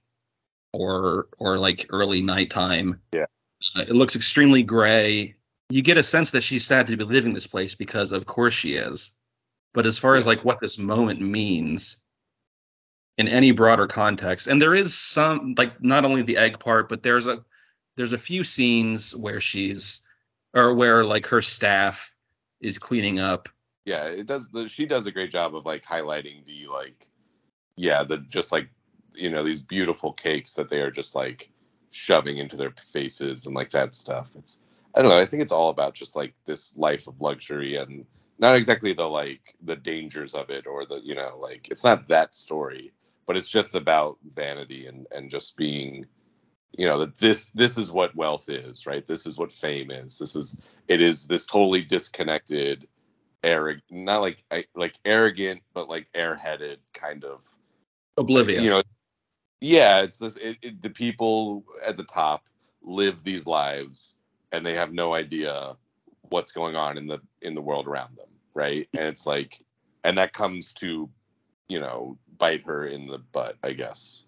or or like early nighttime. yeah, Uh, it looks extremely gray. You get a sense that she's sad to be leaving this place because of course she is. But as far as yeah, like what this moment means in any broader context, and there is some like not only the egg part, but there's a there's a few scenes where she's or where like her staff is cleaning up. yeah, it does. The, she does a great job of like highlighting the like, yeah, the just like, you know, these beautiful cakes that they are just like shoving into their faces and like that stuff. It's, I don't know, I think it's all about just like this life of luxury, and not exactly the like the dangers of it, or the, you know, like it's not that story, but it's just about vanity and and just being, you know, that this this is what wealth is, right? This is what fame is. This is, it is this totally disconnected, arrogant, not like like arrogant, but like airheaded kind of, uh, you Oblivious. know. Yeah, it's this, it, it, the people at the top live these lives, and they have no idea what's going on in the in the world around them, right? And it's like, and that comes to, you know, bite her in the butt, I guess.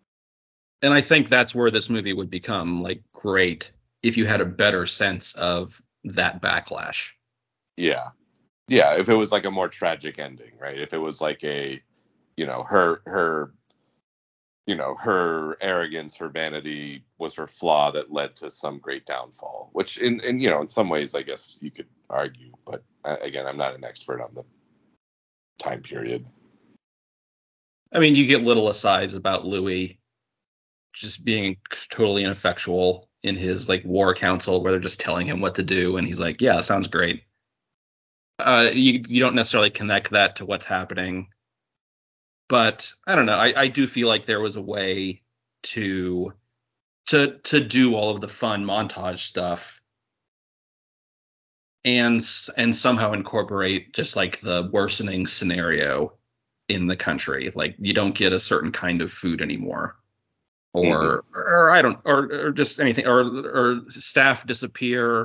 And I think that's where this movie would become like great if you had a better sense of that backlash. Yeah, yeah, if it was like a more tragic ending, right? If it was like a, you know, her her you know, her arrogance, her vanity was her flaw that led to some great downfall, which in, in you know, in some ways I guess you could argue, but uh, again, I'm not an expert on the time period. I mean, you get little asides about Louis just being totally ineffectual in his like war council where they're just telling him what to do and he's like, yeah, sounds great. Uh, you you don't necessarily connect that to what's happening, but I don't know. I, I do feel like there was a way to to to do all of the fun montage stuff and and somehow incorporate just like the worsening scenario in the country. Like you don't get a certain kind of food anymore, Mm-hmm. or or I don't, or or just anything, or or staff disappear.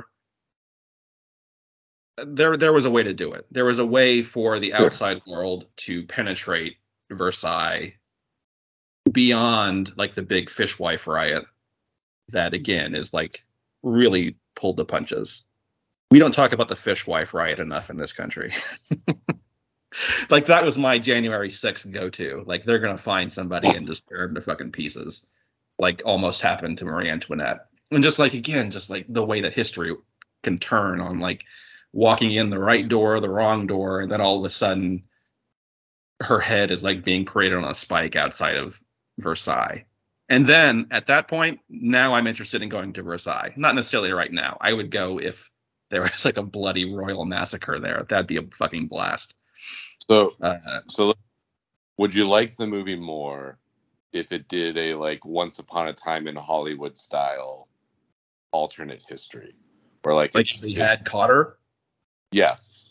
There there was a way to do it. There was a way for the Sure. outside world to penetrate Versailles beyond like the big fishwife riot that again is like really pulled the punches. We don't talk about the fishwife riot enough in this country. Like that was my January sixth go-to. Like they're gonna find somebody and just tear them to fucking pieces. Like almost happened to Marie Antoinette. And just like again, just like the way that history can turn on like walking in the right door, the wrong door, and then all of a sudden her head is like being paraded on a spike outside of Versailles. And then at that point, now I'm interested in going to Versailles. Not necessarily right now. I would go if there was like a bloody royal massacre there. That'd be a fucking blast. So, Uh, so would you like the movie more if it did a like Once Upon a Time in Hollywood style alternate history, where like like if it's they it's had caught her, yes,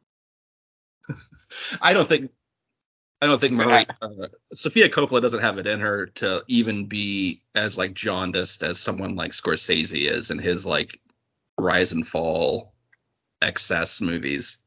I don't think I don't think I, Marie uh, Sophia Coppola doesn't have it in her to even be as like jaundiced as someone like Scorsese is in his like rise and fall excess movies.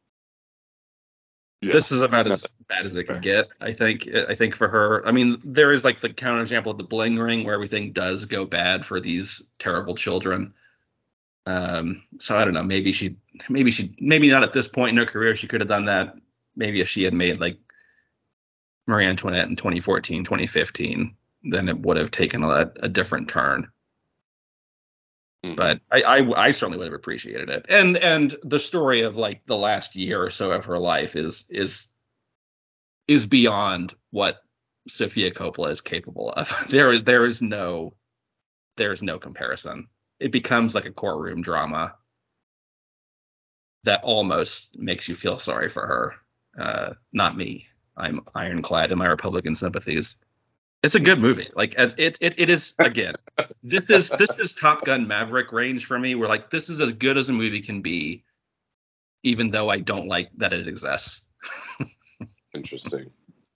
yeah, This is about no, as bad as it could get. I think. I think for her. I mean, there is like the counterexample of the Bling Ring, where everything does go bad for these terrible children. Um, so I don't know. Maybe she, maybe she, maybe not at this point in her career. She could have done that. Maybe if she had made like Marie Antoinette in twenty fourteen, twenty fifteen, then it would have taken a, a different turn. mm-hmm. But I, I, I certainly would have appreciated it. And and the story of like the last year or so of her life is is is beyond what Sofia Coppola is capable of. There is there is no there is no comparison. It becomes like a courtroom drama that almost makes you feel sorry for her. Uh, not me. I'm ironclad in my Republican sympathies. It's a good movie. Like as it it, it is again. This is this is Top Gun Maverick range for me. Where like this is as good as a movie can be, even though I don't like that it exists. Interesting.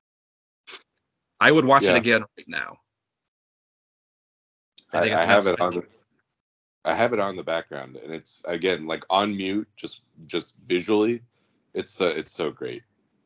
I would watch it Yeah, again right now. I I, think I it's an have it outstanding. on. I have it on the background, and it's again like on mute, just just visually, it's uh, it's so great.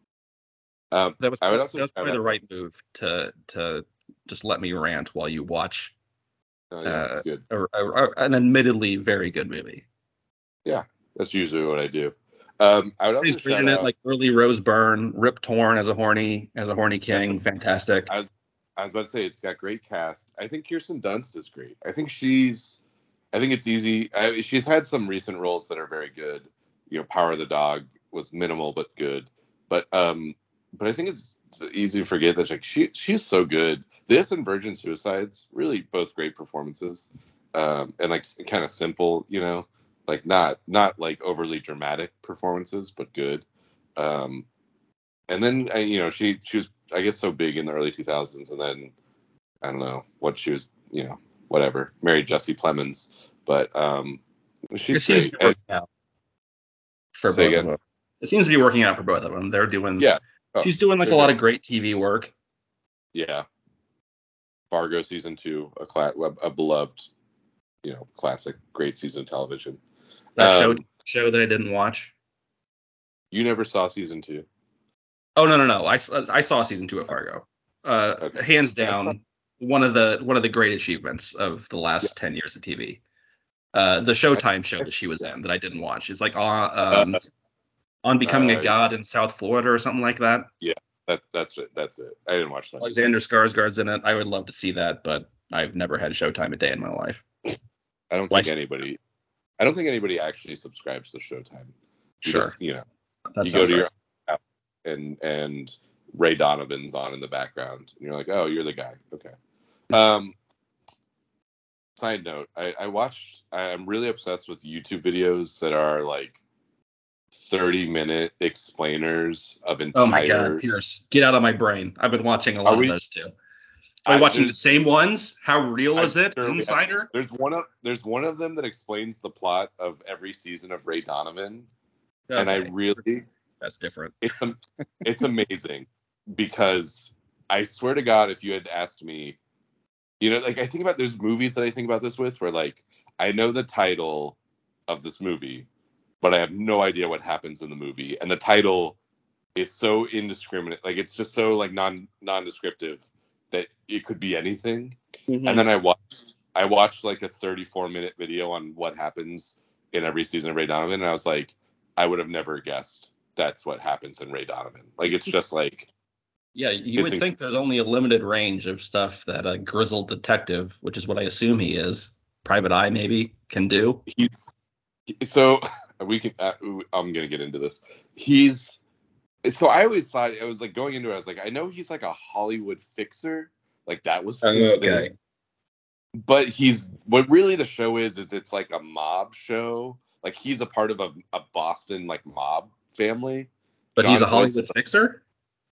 Um, That was I would that also was shout probably the out. right move to to just let me rant while you watch Oh yeah, it's uh, good. a, a, an admittedly very good movie. Yeah, that's usually what I do. Um, I would He's also great shout in it, out. like early Rose Byrne, Rip Torn as a horny as a horny Yeah, king, fantastic. I was I was about to say it's got great cast. I think Kirsten Dunst is great. I think she's. I think it's easy. I, she's had some recent roles that are very good. You know, Power of the Dog was minimal but good. But um, but I think it's, it's easy to forget that like she she's so good. This and Virgin Suicides, really both great performances, um, and like kind of simple. You know, like not not like overly dramatic performances, but good. Um, and then I, you know she she was I guess so big in the early two thousands, and then I don't know what she was, you know, whatever, married Jesse Plemons, but um, It she's seems to great. be And, working out for say both of again? them. It seems to be working out for both of them. They're doing. Yeah. Oh, She's doing like they're a lot great. of great T V work. Yeah. Fargo season two, a cla- a beloved, you know, classic, great season of television. That show Um, show that I didn't watch. you never saw season two. Oh no no no! I, I saw season two of Fargo. Uh, Okay. hands I thought, down, one of the one of the great achievements of the yeah. last ten years of T V. Uh, the I, Showtime show I, that she was in that I didn't watch is like on uh, um, on becoming a uh, god in South Florida or something like that. yeah, that, that's it. That's it. I didn't watch that. Alexander Skarsgård's in it. I would love to see that, but I've never had Showtime a day in my life. I don't Why? think anybody, I don't think anybody actually subscribes to Showtime. You Sure, just, you know, that you go sounds to right. your app and and Ray Donovan's on in the background, and you're like, oh, you're the guy. Okay. Um, side note, I, I watched. I'm really obsessed with YouTube videos that are like thirty minute explainers of Oh my God, entire. Pierce, get out of my brain. I've been watching a Are lot of we? those too. Are we I watching the there's. same ones? How real I'm is it? sure we have. Insider? There's one of there's one of them that explains the plot of every season of Ray Donovan, and I Okay, really that's different. it's it's amazing because I swear to God, if you had asked me, you know, like I think about there's movies that I think about this with where like I know the title of this movie, but I have no idea what happens in the movie, and the title is so indiscriminate, like it's just so like non non-descriptive that it could be anything. And Mm-hmm. then I watched I watched like a thirty-four minute video on what happens in every season of Ray Donovan, and I was like, I would have never guessed that's what happens in Ray Donovan. Like it's just like Yeah, you it's would think there's only a limited range of stuff that a grizzled detective, which is what I assume he is, private eye maybe, can do. he so we can uh, I'm gonna get into this. He's so I always thought I was like going into it, I was like, I know he's like a Hollywood fixer, like that was his thing. Okay. But he's what really the show is is it's like a mob show. Like he's a part of a, a Boston like mob family. But he's a John Voight's Hollywood the, fixer?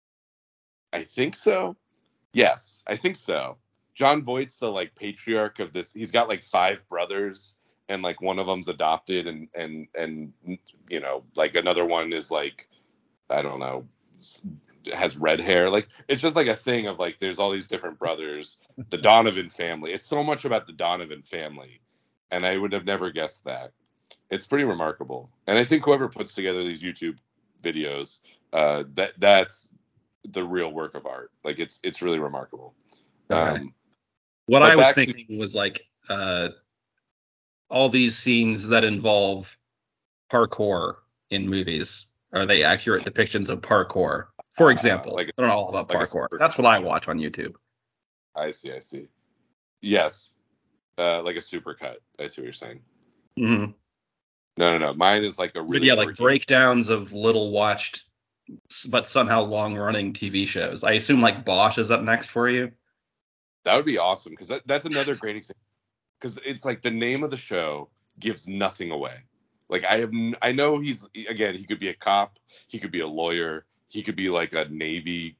I think so. Yes, I think so. John Voight's the like patriarch of this. He's got like five brothers, and like one of them's adopted, and and and you know like another one is like I don't know has red hair. Like it's just like a thing of like there's all these different brothers. The Donovan family. It's so much about the Donovan family, and I would have never guessed that. It's pretty remarkable, and I think whoever puts together these YouTube videos, uh, that that's the real work of art. Like it's it's really remarkable. Okay. Um, What I but was back to thinking was like uh, all these scenes that involve parkour in movies. Are they accurate depictions of parkour? For uh, example, like I don't know all about like a parkour. super. That's what I watch on YouTube. I see. I see. Yes, uh, like a supercut. I see what you're saying. Hmm. No, no, no. Mine is like a But really yeah, like quirky. breakdowns of little watched but somehow long-running T V shows. I assume like Bosch is up next for you. That would be awesome because that, that's another great example. Because it's like the name of the show gives nothing away. Like I have, I know he's again. He could be a cop. He could be a lawyer. He could be like a Navy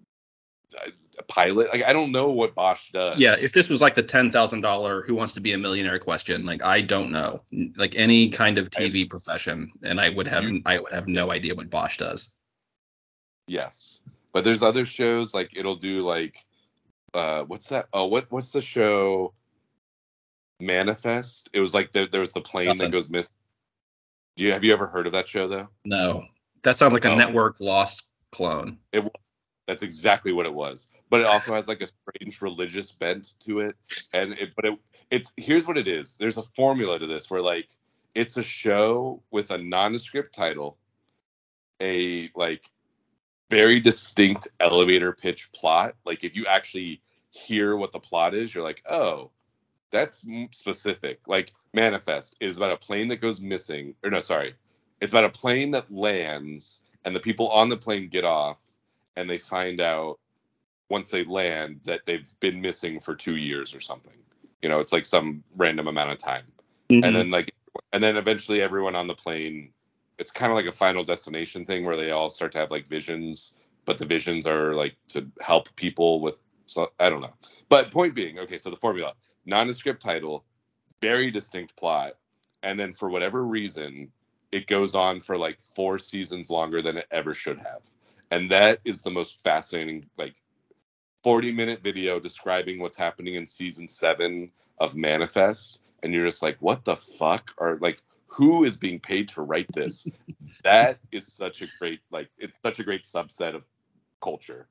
a pilot. Like I don't know what Bosch does. Yeah, if this was like the ten thousand dollar Who Wants to Be a Millionaire question, like I don't know, like any kind of T V I, profession, and I would have you, I would have no yes. idea what Bosch does. Yes, but there's other shows like it'll do like, uh, what's that? Oh, what what's the show? Manifest. It was like the, there was the plane Nothing. that goes missing. Do you have you ever heard of that show though? No, that sounds like a oh. network Lost clone. It that's exactly what it was, but it also has like a strange religious bent to it, and it but it it's here's what it is. There's a formula to this where like it's a show with a nondescript title, a like very distinct elevator pitch plot. Like if you actually hear what the plot is, you're like, oh. That's specific. Like Manifest is about a plane that goes missing. Or no, sorry. It's about a plane that lands and the people on the plane get off and they find out once they land that they've been missing for two years or something. You know, it's like some random amount of time. Mm-hmm. And then like and then eventually everyone on the plane, it's kind of like a Final Destination thing where they all start to have like visions, but the visions are like to help people with so I don't know. But point being, okay, so the formula. Nondescript title, very distinct plot, and then for whatever reason, it goes on for like four seasons longer than it ever should have. And that is the most fascinating, like forty minute video describing what's happening in season seven of Manifest. And you're just like, what the fuck? Or like, who is being paid to write this? That is such a great, like, it's such a great subset of culture.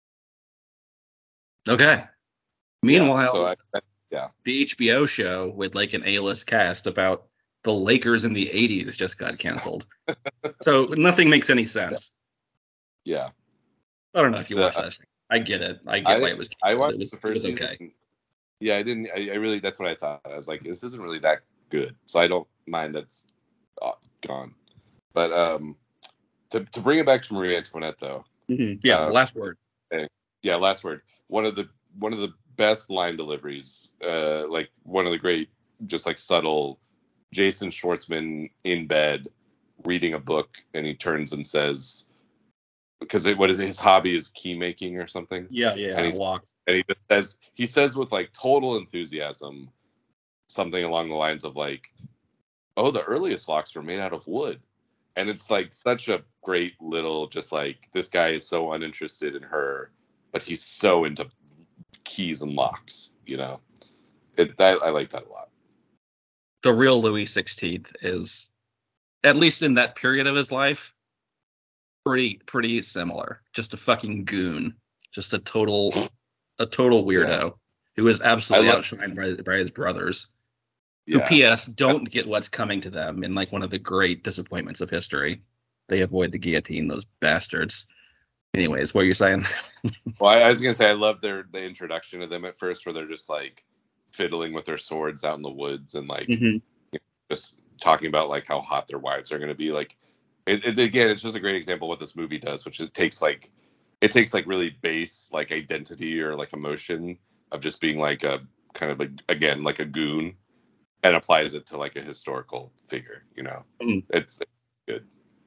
Okay. Meanwhile, yeah, so I, I, yeah. the H B O show with like an A-list cast about the Lakers in the eighties just got canceled. So nothing makes any sense. Yeah. I don't know if you the, watched that. I get it. I get I, why it was canceled. I watched it was, the first it was okay. Season. Yeah, I didn't. I, I really, that's what I thought. I was like, this isn't really that good. So I don't mind that it's uh, gone. But um, to, to bring it back to Marie Antoinette, though. Mm-hmm. Yeah, um, last word. Yeah, last word. One of the one of the best line deliveries, uh, like one of the great, just like subtle, Jason Schwartzman in bed reading a book, and he turns and says, because it, what is his hobby is key making or something. Yeah, yeah. And he walks, and he just says he says with like total enthusiasm, something along the lines of like, "Oh, the earliest locks were made out of wood," and it's like such a great little, just like this guy is so uninterested in her, but he's so into keys and locks. You know, it. I, I like that a lot. The real Louis sixteenth is, at least in that period of his life, pretty pretty similar. Just a fucking goon, just a total a total weirdo yeah. who is absolutely love, outshined by, by his brothers. Yeah. Who, P S, don't get what's coming to them in like one of the great disappointments of history. They avoid the guillotine, those bastards. Anyways, what are you saying? Well, I, I was gonna say I love their the introduction of them at first, where they're just like fiddling with their swords out in the woods and like mm-hmm. you know, just talking about like how hot their wives are gonna be. Like, it, it again, it's just a great example of what this movie does, which it takes like it takes like really base like identity or like emotion of just being like a kind of a, again like a goon, and applies it to like a historical figure. You know, mm-hmm. it's, it's good.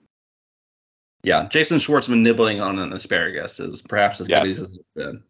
Yeah, Jason Schwartzman nibbling on an asparagus is perhaps as yes. good as it's been.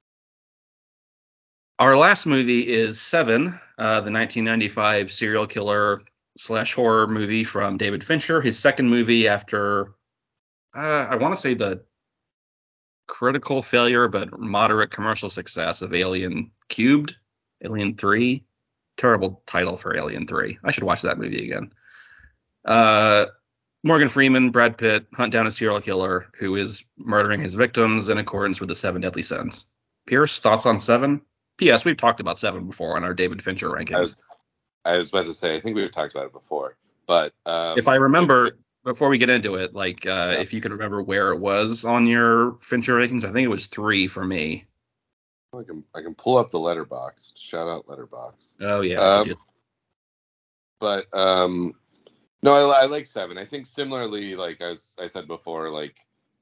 Our last movie is Seven, uh, the nineteen ninety-five serial killer slash horror movie from David Fincher. His second movie after, uh, I want to say the critical failure but moderate commercial success of Alien Cubed, Alien three. Terrible title for Alien three. I should watch that movie again. Uh, Morgan Freeman, Brad Pitt hunt down a serial killer who is murdering his victims in accordance with the seven deadly sins. Pierce, thoughts on Seven? P S. We've talked about Seven before on our David Fincher rankings. I was, I was about to say, I think we've talked about it before, but um, if I remember, before we get into it, like uh, yeah. if you can remember where it was on your Fincher rankings, I think it was three for me. I can I can pull up the Letterboxd. Shout out Letterboxd. Oh yeah. Um, but um, no, I, I like Seven. I think similarly, like as I said before, like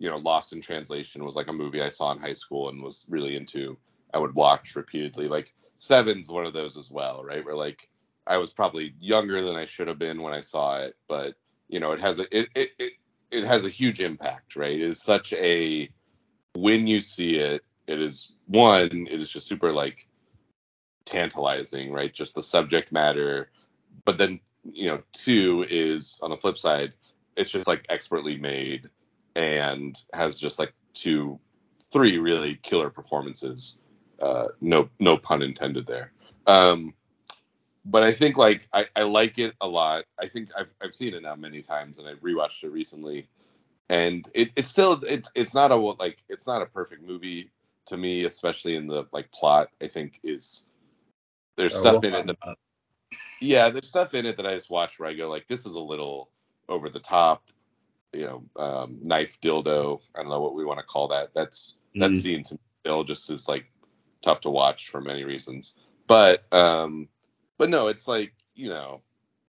you know, Lost in Translation was like a movie I saw in high school and was really into. I would watch repeatedly. Like Seven's one of those as well, right? Where like I was probably younger than I should have been when I saw it, but you know, it has a it it it, it has a huge impact, right? It is such a when you see it, it is one, it is just super like tantalizing, right? Just the subject matter. But then, you know, two is on the flip side, it's just like expertly made and has just like two, three really killer performances. Uh, no, no pun intended there. Um, but I think like I, I like it a lot. I think I've I've seen it now many times, and I rewatched it recently, and it, it's still it's it's not a like it's not a perfect movie to me, especially in the like plot. I think is there's Oh, we'll stuff in talk it that about. yeah, there's stuff in it that I just watch where I go like this is a little over the top, you know, um, knife dildo. I don't know what we want to call that. That's that Mm. scene to me still just is like tough to watch for many reasons. But um, but no, it's like you know,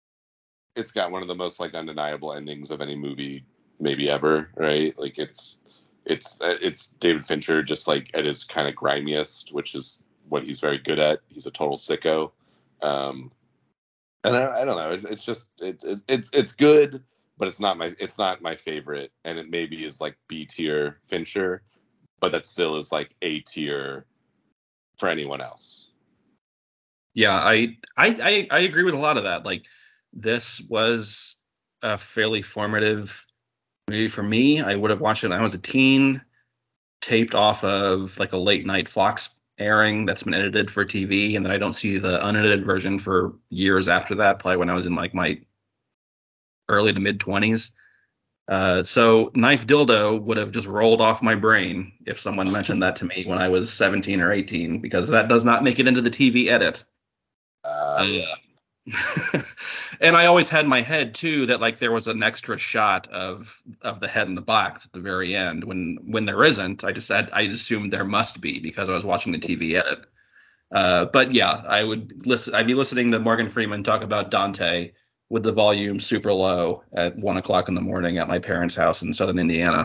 it's got one of the most like undeniable endings of any movie maybe ever, right? Like it's it's it's David Fincher just like at his kind of grimiest, which is what he's very good at. He's a total sicko. Um, and I, I don't know. It, it's just it, it, it's it's good, but it's not my it's not my favorite, and it maybe is like B tier Fincher, but that still is like A tier for anyone else. Yeah, I, I I I agree with a lot of that. Like, this was a fairly formative movie for me. I would have watched it when I was a teen, taped off of like a late night Fox airing that's been edited for T V, and then I don't see the unedited version for years after that, probably when I was in like my early to mid twenties. Uh, so Knife Dildo would have just rolled off my brain if someone mentioned that to me when I was seventeen or eighteen, because that does not make it into the T V edit. Uh, Uh, yeah. and I always had in my head too that like there was an extra shot of of the head in the box at the very end when when there isn't. I just had I assumed there must be because I was watching the T V edit. Uh, but yeah, I would listen. I'd be listening to Morgan Freeman talk about Dante with the volume super low at one o'clock in the morning at my parents' house in Southern Indiana.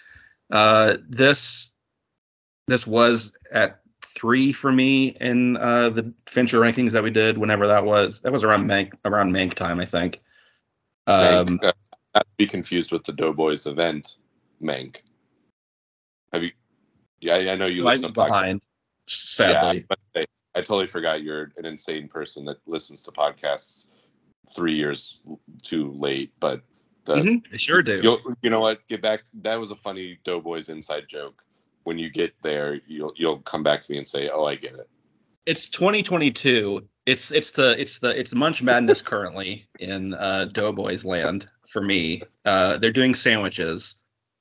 Uh, this this was at three for me in uh, the Fincher rankings that we did. Whenever that was, that was around Mank around Mank time, I think. Mank, Um, uh, not to be confused with the Doughboys event, Mank. Have you? Yeah, I, I know you so I'd listen be to podcasts. behind, Yeah, I, sadly. I I totally forgot you're an insane person that listens to podcasts three years too late. But the Hmm, I sure do. you'll you know what? Get back. That was a funny Doughboys inside joke. When you get there, you'll you'll come back to me and say, "Oh, I get it." It's twenty twenty-two. It's it's the it's the it's Munch Madness currently in uh, Doughboys land for me. Uh, they're doing sandwiches,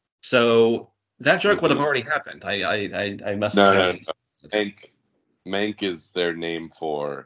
so that joke would have Mm-hmm. already happened. I I I, I must No, have. no, no. Mank, Mank is their name for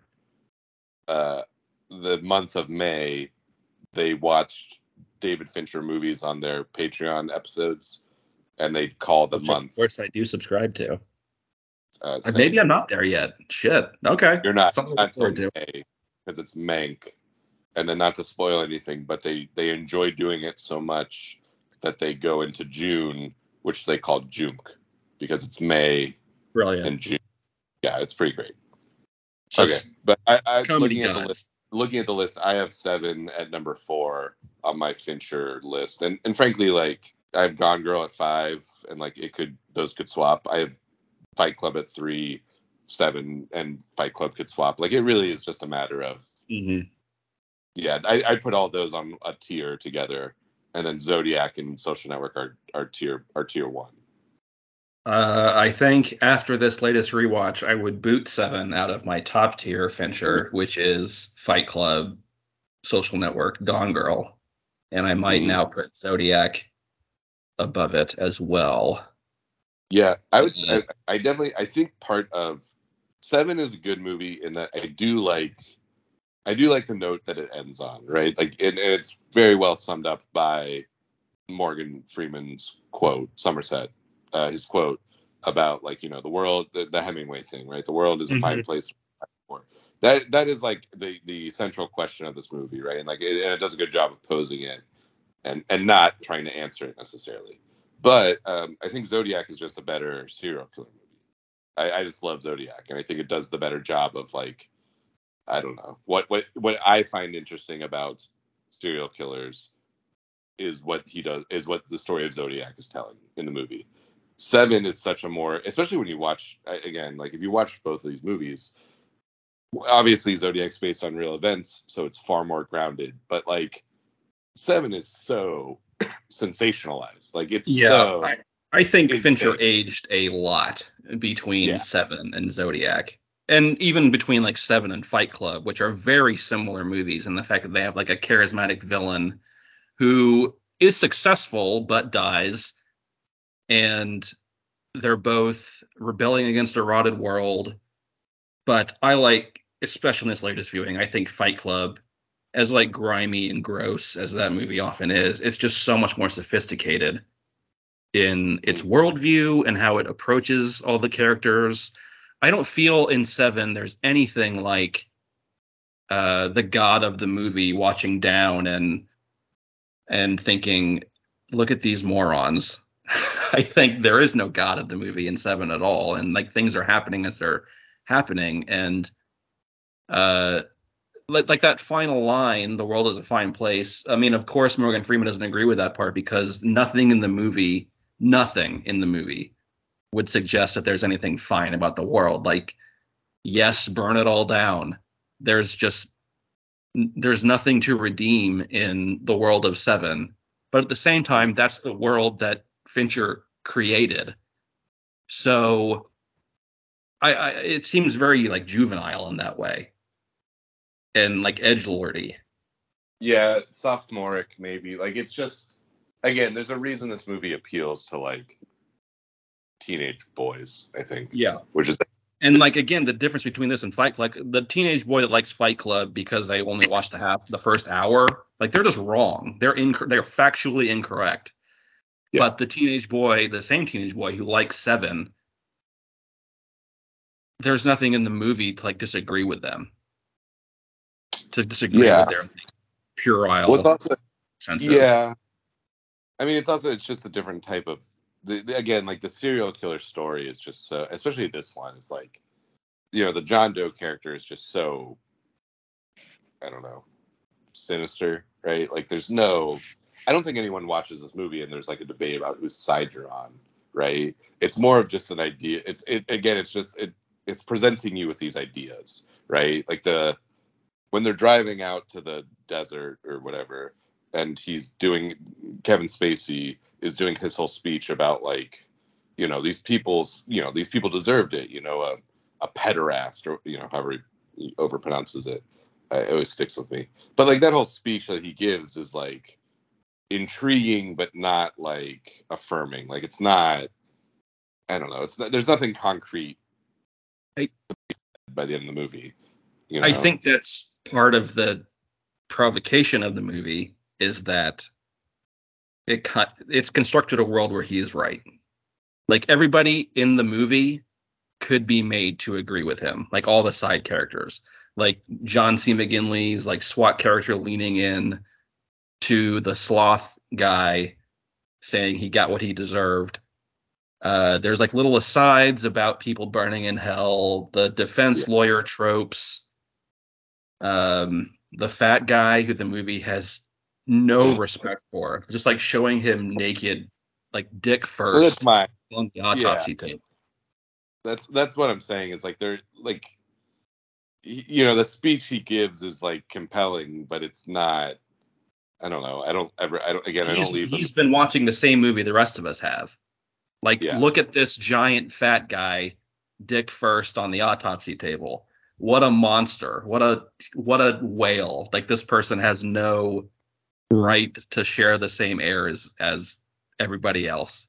uh, the month of May. They watched David Fincher movies on their Patreon episodes, and they call the Which of month course I do subscribe to. uh, Uh, Maybe same. I'm not there yet. Shit. Okay. You're not Something to not look till forward to. May because it's Mank, and then not to spoil anything, but they they enjoy doing it so much that they go into June, which they call Junk, because it's May Brilliant. and June. Yeah, it's pretty great. Okay, Just but I, I comedy looking at the list. gods. Looking at the list, I have seven at number four on my Fincher list, and and frankly, like I have Gone Girl at five, and like it could those could swap. I have Fight Club at three, seven, and Fight Club could swap. Like it really is just a matter of Hmm. yeah. I I put all those on a tier together, and then Zodiac and Social Network are are tier are tier one. Uh, I think after this latest rewatch, I would boot seven out of my top tier Fincher, which is Fight Club, Social Network, Gone Girl, and I might Mm-hmm. now put Zodiac above it as well. Yeah, I would. Uh, I, I definitely. I think part of Seven is a good movie in that I do like. I do like the note that it ends on, right? Like, and, and it's very well summed up by Morgan Freeman's quote, Somerset, uh, his quote about like you know the world, the, the Hemingway thing, right? The world is a fine mhm. place for that. That is like the the central question of this movie, right? And like, it, and it does a good job of posing it and and not trying to answer it necessarily. But um, I think Zodiac is just a better serial killer movie. I, I just love Zodiac, and I think it does the better job of like, I don't know, what what what I find interesting about serial killers is what he does is what the story of Zodiac is telling in the movie. Seven is such a more, especially when you watch again, like if you watch both of these movies, obviously Zodiac's based on real events, so it's far more grounded. But like Seven is so sensationalized, like it's Yeah, so I, I think Fincher insane. aged a lot between Yeah, Seven and Zodiac. And even between like Seven and Fight Club, which are very similar movies in the fact that they have like a charismatic villain who is successful but dies, and they're both rebelling against a rotted world. But I like, especially in this latest viewing, I think Fight Club, as like grimy and gross as that movie often is, it's just so much more sophisticated in its mm, worldview and how it approaches all the characters. I don't feel in Seven there's anything like uh, the god of the movie watching down and and thinking, "Look at these morons." I think there is no god of the movie in Seven at all, and like things are happening as they're happening, and uh, like like that final line, "The world is a fine place." I mean, of course, Morgan Freeman doesn't agree with that part because nothing in the movie, nothing in the movie would suggest that there's anything fine about the world. Like, yes, burn it all down. There's just there's nothing to redeem in the world of Seven. But at the same mm. time, that's the world that Fincher created. So I, I it seems very like juvenile in that way and like edgelordy. Yeah, sophomoric maybe. Like it's just again, there's a reason this movie appeals to like teenage boys, I think, Yeah. which is And like it's again, the difference between this and Fight Club, like the teenage boy that likes Fight Club because they only watched the half the first hour, like they're just wrong. They're inc- they're factually incorrect. yeah, But the teenage boy, the same teenage boy who likes Seven, there's nothing in the movie to like disagree with them, to disagree yeah. with their like, Well, it's puerile also senses. yeah. I mean, it's also it's just a different type of the, the- again like the serial killer story is just so, especially this one is like you know the John Doe character is just so I don't know sinister, right? Like there's no I don't think anyone watches this movie and there's like a debate about whose side you're on, right? It's more of just an idea. It's it again, it's just it it's presenting you with these ideas, right? Like the when they're driving out to the desert or whatever, and he's doing Kevin Spacey is doing his whole speech about like, you know, these people's, you know, these people deserved it, you know, a, a pederast or you know, however he, he overpronounces it. Uh, it always sticks with me. But like that whole speech that he gives is like intriguing, but not like affirming. Like it's not. I don't know. It's not, there's nothing concrete I by the end of the movie. You I know. think that's part of the provocation of the movie is that it cut it's constructed a world where he is right. Like everybody in the movie could be made to agree with him, like all the side characters, like John C. McGinley's like SWAT character leaning in to the sloth guy saying he got what he deserved. Uh, there's like little asides about people burning in hell, the Yeah. defense lawyer tropes, um, the fat guy who the movie has no respect for, just like showing him naked, like dick Well, that's first my on the yeah. autopsy tape. That's that's what I'm saying is like they're like you know the speech he gives is like compelling, but it's not. I don't know. I don't ever. I don't. Again, I He's don't leave them. he's been watching the same movie the rest of us have. Like, Yeah. look at this giant fat guy, dick first on the autopsy table. What a monster. What a what a whale. Like this person has no right to share the same airs as everybody else.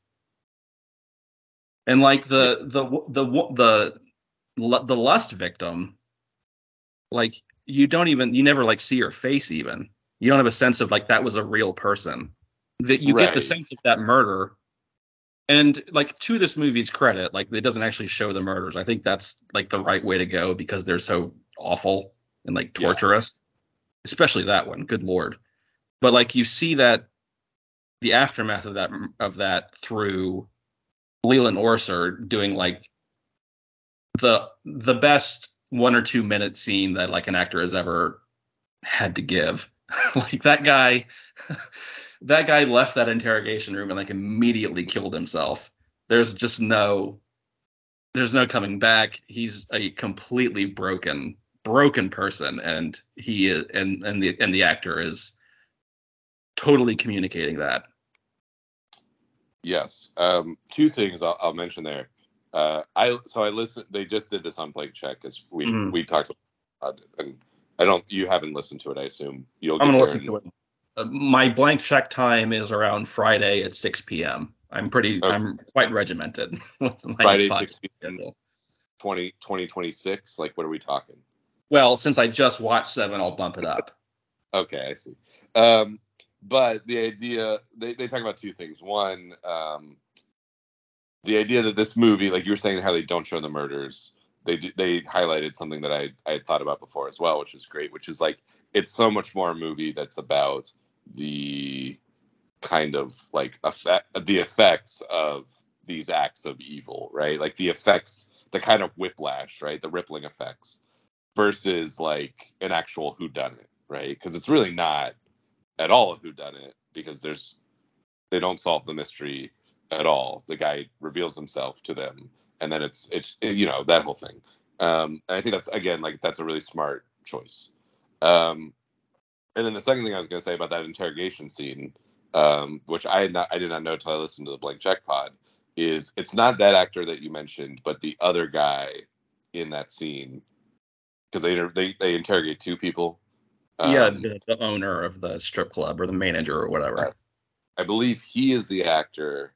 And like Yeah. the the the the the lust victim, like you don't even you never like see her face even. You don't have a sense of like that was a real person. That you get the Right. sense of that murder. And like to this movie's credit, like it doesn't actually show the murders. I think that's like the right way to go because they're so awful and like Yeah. torturous, especially that one. Good lord. But like you see that the aftermath of that of that through Leland Orser doing like the the best one or two minute scene that like an actor has ever had to give. Like that guy, that guy left that interrogation room and like immediately killed himself. There's just no, there's no coming back. He's a completely broken, broken person, and he is, and and the and the actor is totally communicating that. Yes. Um, two things I'll, I'll mention there. Uh, I so I listened. They just did this on Blank Check as we Mm-hmm. we talked about, and I don't. You haven't listened to it. I assume you'll I'm get gonna there. listen And, to it. Uh, my blank check time is around Friday at six p.m. I'm pretty, okay. I'm quite regimented with my Friday, podcast six p m, schedule. twenty, twenty twenty-six. Like, what are we talking? Well, since I just watched Seven, I'll bump it up. Okay, I see. Um, but the idea they, they talk about two things. One, um, the idea that this movie, like you were saying, how they don't show the murders. They they highlighted something that I I had thought about before as well, which is great. Which is like it's so much more a movie that's about the kind of like effect, the effects of these acts of evil, right? Like the effects, the kind of whiplash, right? The rippling effects versus like an actual whodunit, right? Because it's really not at all a whodunit because there's they don't solve the mystery at all. The guy reveals himself to them, and then it's it's you know that whole thing. Um, and I think that's again like that's a really smart choice. Um, and then the second thing I was going to say about that interrogation scene, um, which I had not I did not know until I listened to the Blank Check pod, is it's not that actor that you mentioned, but the other guy in that scene because they, they they interrogate two people. Yeah, Um, the, the owner of the strip club or the manager or whatever. I believe he is the actor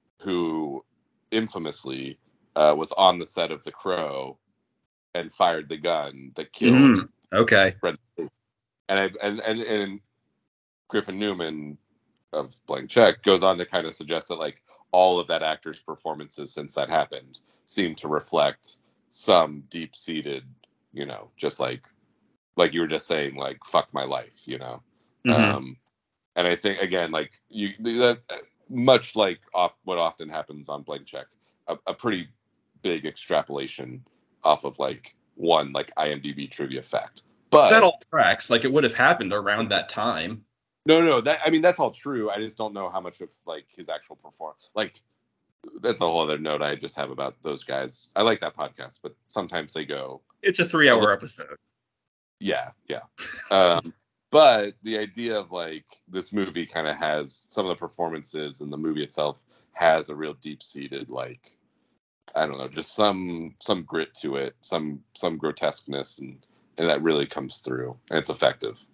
who infamously uh, was on the set of The Crow and fired the gun that killed Mm-hmm. Okay. Brenda. And I, and and and Griffin Newman of Blank Check goes on to kind of suggest that like all of that actor's performances since that happened seem to reflect some deep seated, you know, just like like you were just saying, like fuck my life, you know. Mm-hmm. Um, and I think again, like you, that much like off what often happens on Blank Check, a, a pretty big extrapolation off of like one like IMDb trivia fact. That But all tracks. Like it would have happened around that time. no, no, that I mean that's all true. I just don't know how much of like his actual performance. Like that's a whole other note I just have about those guys. I like that podcast, but sometimes they go It's a a little. three-hour episode. Yeah, yeah. Um, but the idea of like this movie kind of has some of the performances and the movie itself has a real deep seated like I don't know, just some some grit to it, some some grotesqueness, and and that really comes through, and it's effective.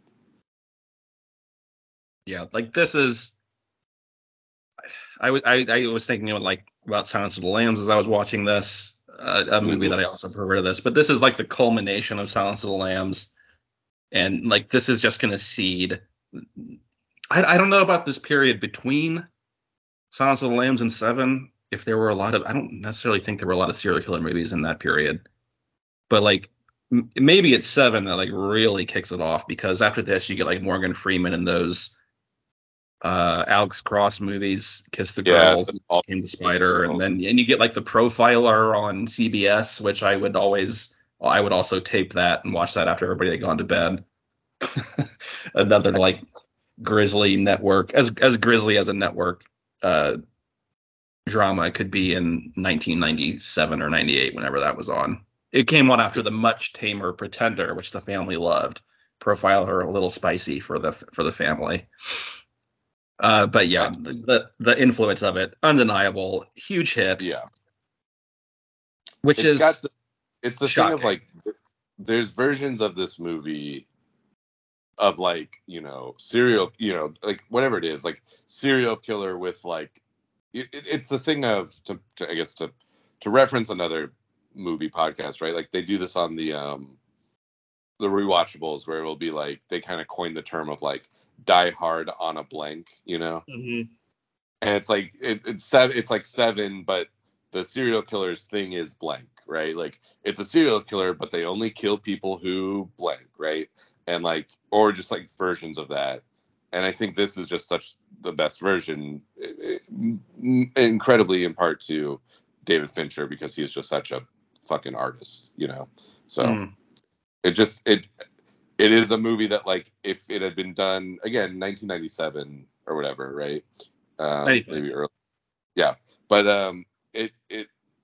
Yeah, like this is. I was I, I was thinking of like about Silence of the Lambs as I was watching this, uh, a movie Mm-hmm. that I also prefer to this. But this is like the culmination of Silence of the Lambs, and like this is just going to seed. I, I don't know about this period between Silence of the Lambs and Seven. If there were a lot of, I don't necessarily think there were a lot of serial killer movies in that period. But like m- maybe it's Seven that like really kicks it off because after this you get like Morgan Freeman and those uh Alex Cross movies, Kiss the Yeah, Girls, all Came the the Spider, and girls. then and you get like the Profiler on C B S, which I would always I would also tape that and watch that after everybody had gone to bed. Another like grisly network, as as grisly as a network uh drama could be in nineteen ninety-seven or ninety-eight, whenever that was on. It came on after the much tamer Pretender, which the family loved. Profiler a little spicy for the for the family. Uh, but I, yeah, the the influence of it undeniable, huge hit, yeah, which it's is got the it's the thing of shocking. like there's versions of this movie of like you know serial you know like whatever it is like serial killer with like it, it, it's the thing of to, to I guess to to reference another movie podcast right like they do this on the um the rewatchables where it will be like they kind of coin the term of like die hard on a blank you know Mm-hmm. and it's like it, it's seven it's like seven but the serial killer's thing is blank right like it's a serial killer but they only kill people who blank right and like or just like versions of that and I think this is just such the best version, incredibly in part to David Fincher, because he is just such a fucking artist, you know. So Mm. it just it it is a movie that, like, if it had been done again nineteen ninety-seven or whatever, right? Um, maybe early, yeah. But um, it it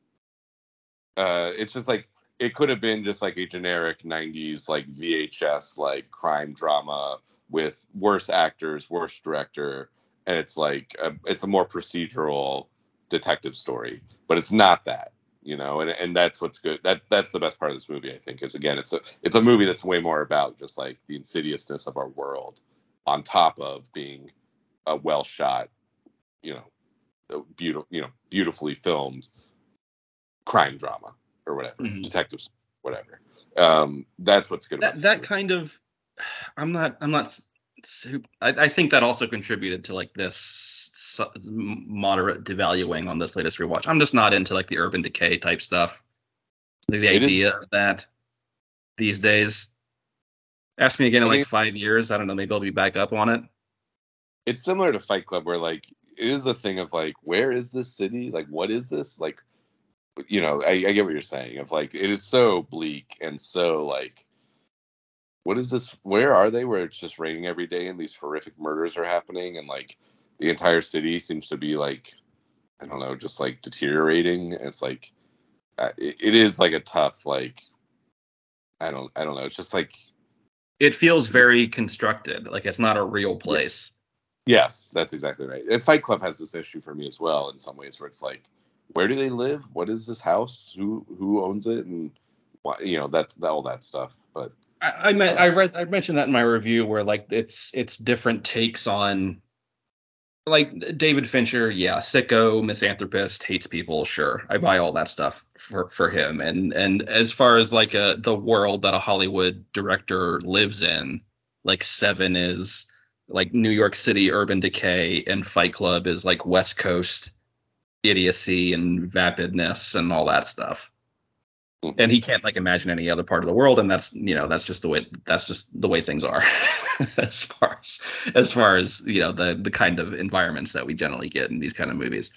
uh, it's just like it could have been just like a generic nineties like V H S like crime drama with worse actors, worse director, and it's like a, it's a more procedural detective story, but it's not that, you know, and and that's what's good. That that's the best part of this movie, I think, is again it's a it's a movie that's way more about just like the insidiousness of our world, on top of being a well shot, you know, beautiful, you know, beautifully filmed crime drama or whatever, Mm-hmm. detectives, whatever. Um, that's what's good about That this that movie. kind of, I'm not I'm not. I, I think that also contributed to like this moderate devaluing on this latest rewatch. I'm just not into like the Urban Decay type stuff. The, the It is. idea of that these days. Ask me again in I like think five years. I don't know. Maybe I'll be back up on it. it's similar to Fight Club, where like it is a thing of like, where is this city? Like, what is this? Like, you know, I, I get what you're saying. Of like, it is so bleak and so like, what is this? Where are they? Where it's just raining every day and these horrific murders are happening, and like the entire city seems to be like, I don't know, just like deteriorating. It's like, uh, it, it is like a tough like, I don't I don't know. It's just like, It feels very constructed. Like it's not a real yeah. place. Yes, that's exactly right. And Fight Club has this issue for me as well in some ways, where it's like, where do they live? What is this house? Who who owns it? And why, you know, that, that all that stuff. But I, I meant uh, I read I mentioned that in my review where like it's it's different takes on like David Fincher, yeah, sicko, misanthropist, hates people, sure. I buy all that stuff for for him. And and as far as like a the world that a Hollywood director lives in, like Seven is like New York City urban decay and Fight Club is like West Coast idiocy and vapidness and all that stuff. And he can't like imagine any other part of the world, and that's you know that's just the way that's just the way things are as far as as far as you know the the kind of environments that we generally get in these kind of movies.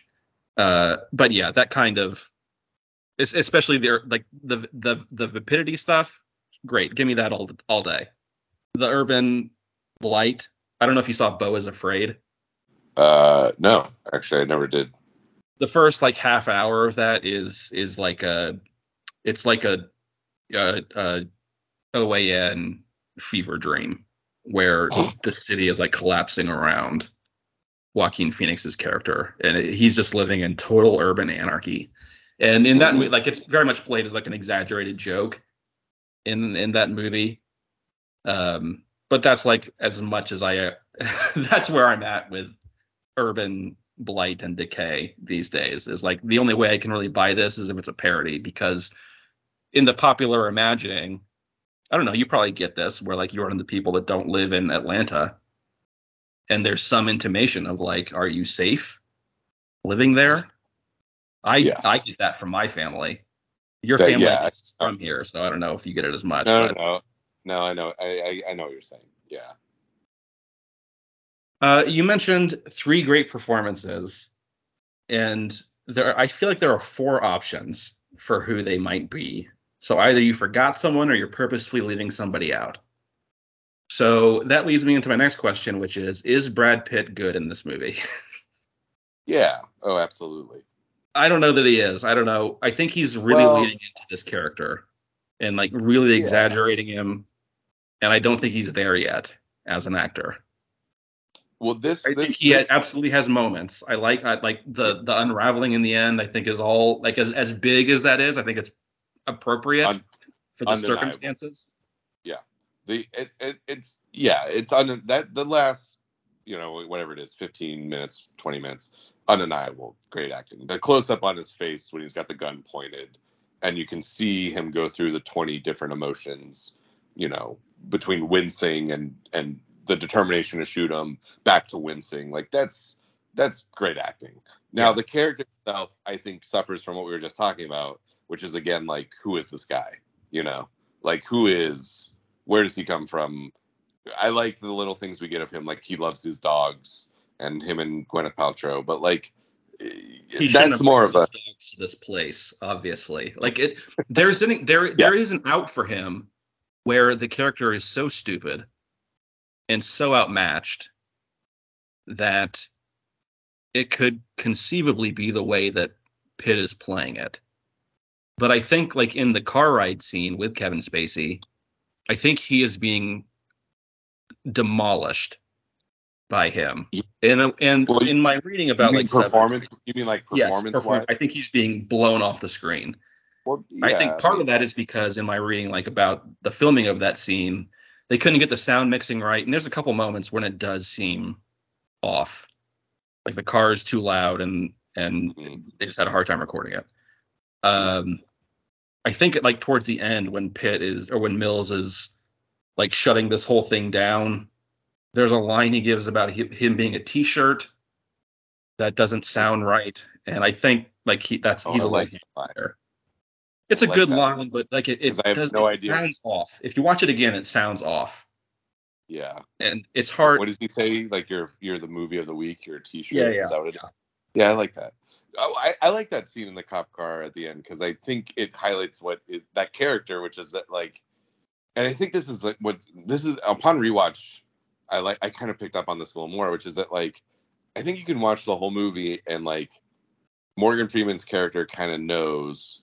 Uh, but yeah, that kind of especially the like the the the vapidity stuff. Great, give me that all all day. The urban blight. I don't know if you saw Beau is Afraid. uh, no, actually, I never did. The first like half hour of that is is like a it's like a, a, a O A N fever dream where the city is like collapsing around Joaquin Phoenix's character, and it, he's just living in total urban anarchy. And in that movie, Mm-hmm. like it's very much played as like an exaggerated joke in in that movie. Um, but that's like as much as I. Uh, that's where I'm at with urban blight and decay these days. Is like the only way I can really buy this is if it's a parody, because in the popular imagining, I don't know, you probably get this where like you're one of the people that don't live in Atlanta and there's some intimation of like, are you safe living there? I I Yes, get that from my family. Your that family, I yeah. guess, is I, from here, so I don't know if you get it as much. no, no, But no, no. I know. I, I I know what you're saying. Yeah. uh, you mentioned three great performances, and there I feel like there are four options for who they might be. So either you forgot someone or you're purposefully leaving somebody out. So that leads me into my next question, which is: Is Brad Pitt good in this movie? Yeah. Oh, absolutely. I don't know that he is. I don't know. I think he's really Well, leaning into this character and like really yeah. exaggerating him. And I don't think he's there yet as an actor. Well, this I think this he ha- this absolutely has moments. I like I like yeah, the the unraveling in the end. I think is all like as as big as that is. I think it's appropriate un, for the undeniable. circumstances. Yeah. The it, it it's yeah, it's un, that the last, you know, whatever it is, fifteen minutes, twenty minutes, undeniable great acting. The close up on his face when he's got the gun pointed and you can see him go through the twenty different emotions, you know, between wincing and and the determination to shoot him, back to wincing. Like that's that's great acting. Now Yeah. the character itself I think suffers from what we were just talking about, which is again like, who is this guy? You know? Like, who is, where does he come from? I like the little things we get of him, like he loves his dogs and him and Gwyneth Paltrow, but like He shouldn't that's have brought more of a those dogs to this place, obviously. Like it there's an there yeah. there is an out for him where the character is so stupid and so outmatched that it could conceivably be the way that Pitt is playing it. But I think like in the car ride scene with Kevin Spacey, I think he is being demolished by him. And and Well, you, in my reading you about mean like Severance, performance? You mean like yes, performance perform. wise? I think he's being blown off the screen. Well, I think yeah, I part mean, of that is because in my reading, like about the filming of that scene, they couldn't get the sound mixing right, and there's a couple moments when it does seem off, like the car is too loud, and and mhm. they just had a hard time recording it. Um, I think like towards the end when Pitt is or when Mills is like shutting this whole thing down, there's a line he gives about hi- him being a T-shirt that doesn't sound right, and I think like he that's Oh, he's I a little like humor that line. there. I It's a like good that line, but like it, because it I have does no it idea. sounds off. If you watch it again, it sounds off, Yeah. and it's What, hard. what does he say? Like you're you're the movie of the week. You're a Yeah, T-shirt. Is yeah, that what it is? yeah. Yeah, I like that. Oh, I, I like that scene in the cop car at the end because I think it highlights what is, that character, which is that like, and I think this is like what this is upon rewatch. I like I kind of picked up on this a little more, which is that like I think you can watch the whole movie and like Morgan Freeman's character kind of knows,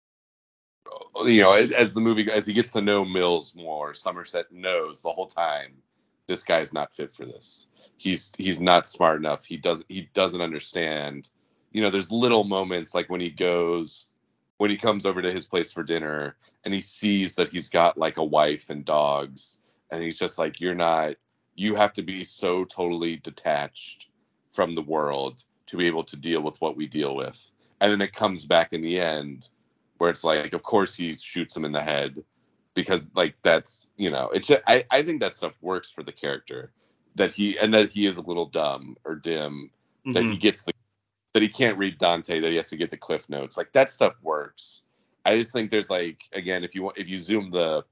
you know, as, as the movie as he gets to know Mills more, Somerset knows the whole time this guy's not fit for this. He's he's not smart enough. He doesn't he doesn't understand. You know, there's little moments like when he goes when he comes over to his place for dinner and he sees that he's got like a wife and dogs and he's just like you're not you have to be so totally detached from the world to be able to deal with what we deal with. And then it comes back in the end where it's like, of course he shoots him in the head because like that's you know it's just, I I think that stuff works for the character that he and that he is a little dumb or dim that he Hmm. gets the that he can't read Dante that he has to get the cliff notes like that stuff works. I just think there's like again if you want if you zoom the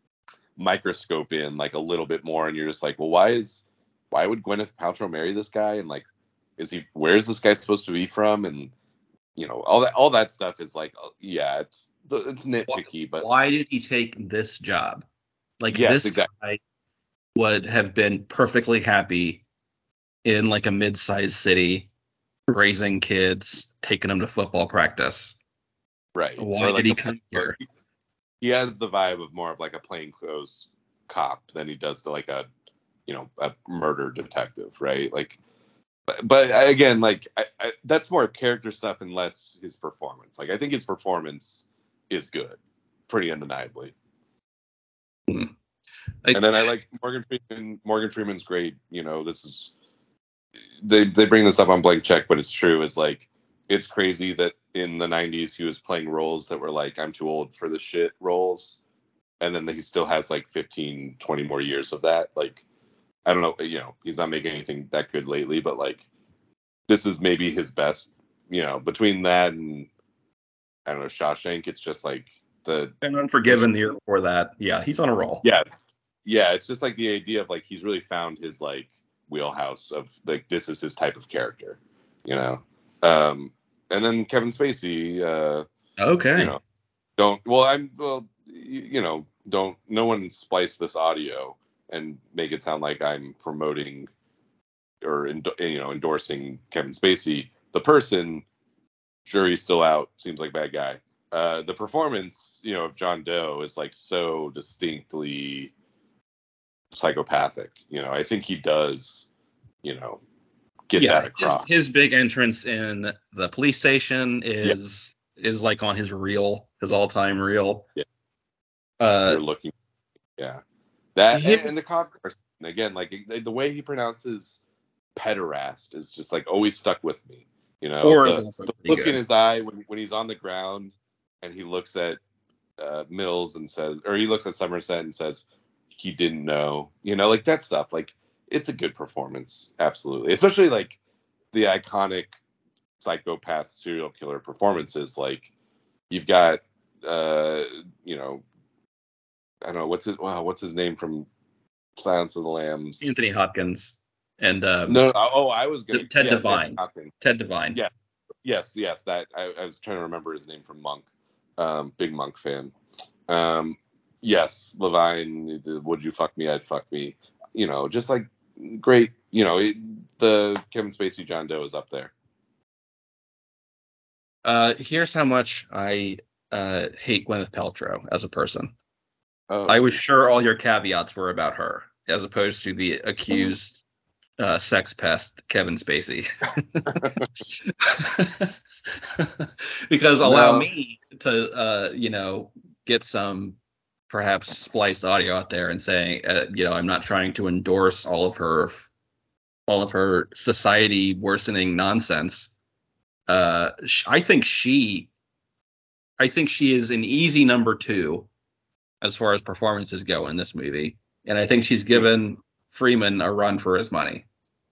microscope in like a little bit more and you're just like well why is why would Gwyneth Paltrow marry this guy and like is he where is this guy supposed to be from and you know all that all that stuff is like uh, yeah it's it's Why, nitpicky but why did he take this job? Like yes this exactly guy would have been perfectly happy in like a mid-sized city, raising kids, taking them to football practice. right Why or did like he a come plain, here? he has the vibe of more of like a plainclothes cop than he does to like a you know a murder detective right like but, but again like I, I, that's more character stuff and less his performance like I think his performance is good pretty undeniably Hmm. I, and then I like Morgan Freeman Morgan Freeman's great you know this is they they bring this up on Blank Check, but it's true. Is like it's crazy that in the nineties he was playing roles that were like I'm too old for the shit roles, and then he still has like fifteen, twenty more years of that. Like I don't know, you know, he's not making anything that good lately, but like this is maybe his best. You know, between that and I don't know Shawshank, it's just like the and it's Unforgiven the year before that. Yeah, he's on a roll. yeah, yeah, it's just like the idea of like he's really found his like wheelhouse of like this is his type of character, you know. Um, and then Kevin Spacey, uh, you Okay. know, don't well, I'm well, you, you know, don't no one splice this audio and make it sound like I'm promoting or you know endorsing Kevin Spacey. The person, sure, he's still out, seems like a bad guy. Uh, the performance, you know, of John Doe is like so distinctly psychopathic. You know, I think he does, you know, get Yeah, that his across. his big entrance in the police station Yeah, is is like on his reel, his all-time reel. yeah. Uh, You're looking, yeah. That and the his cop car scene, again, like the way he pronounces pederast is just like always stuck with me. You know, score is the also the pretty look in good. his eye when when he's on the ground and he looks at uh, Mills and says, or he looks at Somerset and says he didn't know. You know, like that stuff. Like it's a good performance, absolutely. Especially like the iconic psychopath serial killer performances. Like you've got, uh, you know, I don't know what's it. Wow, what's his name from? Silence of the Lambs. Anthony Hopkins and um, No, oh, I was gonna. Ted Yes, Anthony Devine. Hopkins. Ted Devine. Yeah, yes, yes. That I, I was trying to remember his name from Monk. Um, big Monk fan. Um, yes, Levine. The Would you fuck me? I'd fuck me. You know, just like great. You know, it, the Kevin Spacey John Doe is up there. Uh, here's how much I uh, hate Gwyneth Paltrow as a person. I Oh, was sure all your caveats were about her, as opposed to the accused uh, sex pest Kevin Spacey. Because allow no. me to, uh, you know, get some perhaps spliced audio out there and saying, uh, you know, I'm not trying to endorse all of her, all of her society worsening nonsense. Uh, I think she, I think she is an easy number two as far as performances go in this movie, and I think she's given Freeman a run for his money.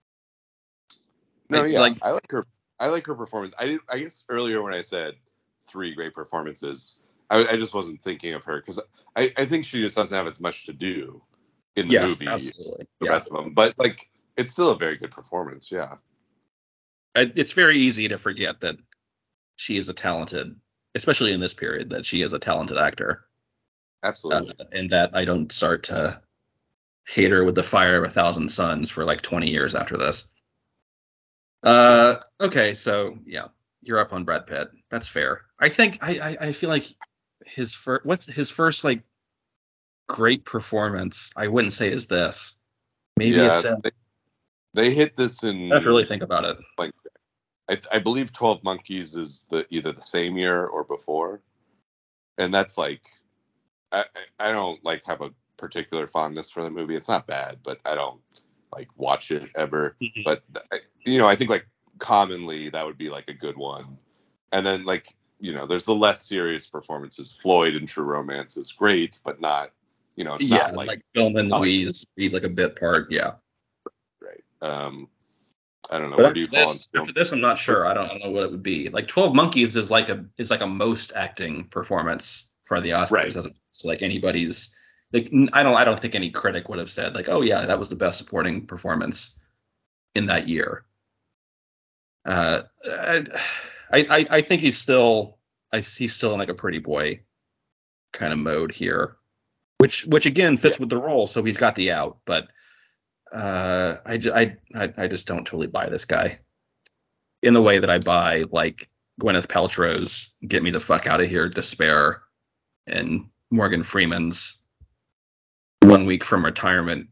No, I yeah, like, I like her. I like her performance. I did. I guess earlier when I said three great performances, I, I just wasn't thinking of her because I, I think she just doesn't have as much to do in the yes, movie. absolutely, The yeah. rest of them, but like it's still a very good performance. Yeah, I, it's very easy to forget that she is a talented, especially in this period, that she is a talented actor, uh, absolutely. and that I don't start to hate her with the fire of a thousand suns for like twenty years after this. Yeah, Uh, okay, so yeah, you're up on Brad Pitt. That's fair. I think I I, I feel like his first what's his first like great performance. I wouldn't say is this. Maybe yeah. it's. Uh, They, they hit this I have to really in think about it. like I, I believe Twelve Monkeys is the either the same year or before, and that's like I I I don't like have a particular fondness for the movie. It's not bad, but I don't like watch it ever. Mhm. But you know, I think like commonly that would be like a good one. And then like you know, there's the less serious performances. Floyd in True Romance is great, but not you know, it's Yeah, not like like Film and it's not like Louise. He's like a bit part. Yeah. right. Um, I don't know But where do after you fall in this, film? after this, I'm not sure. I don't, I don't know what it would be. Like Twelve Monkeys is like a is like a most acting performance for the Right. Oscars, as opposed to like anybody's. Like I don't I don't think any critic would have said like, oh yeah, that was the best supporting performance in that year. Uh, I I I think he's still I he's still in like a pretty boy kind of mode here, which which again Yeah. fits with the role. So he's got the out, but uh, I, I I I just don't totally buy this guy in the way that I buy like Gwyneth Paltrow's "Get Me the Fuck Out of Here" despair and Morgan Freeman's "One Week from Retirement"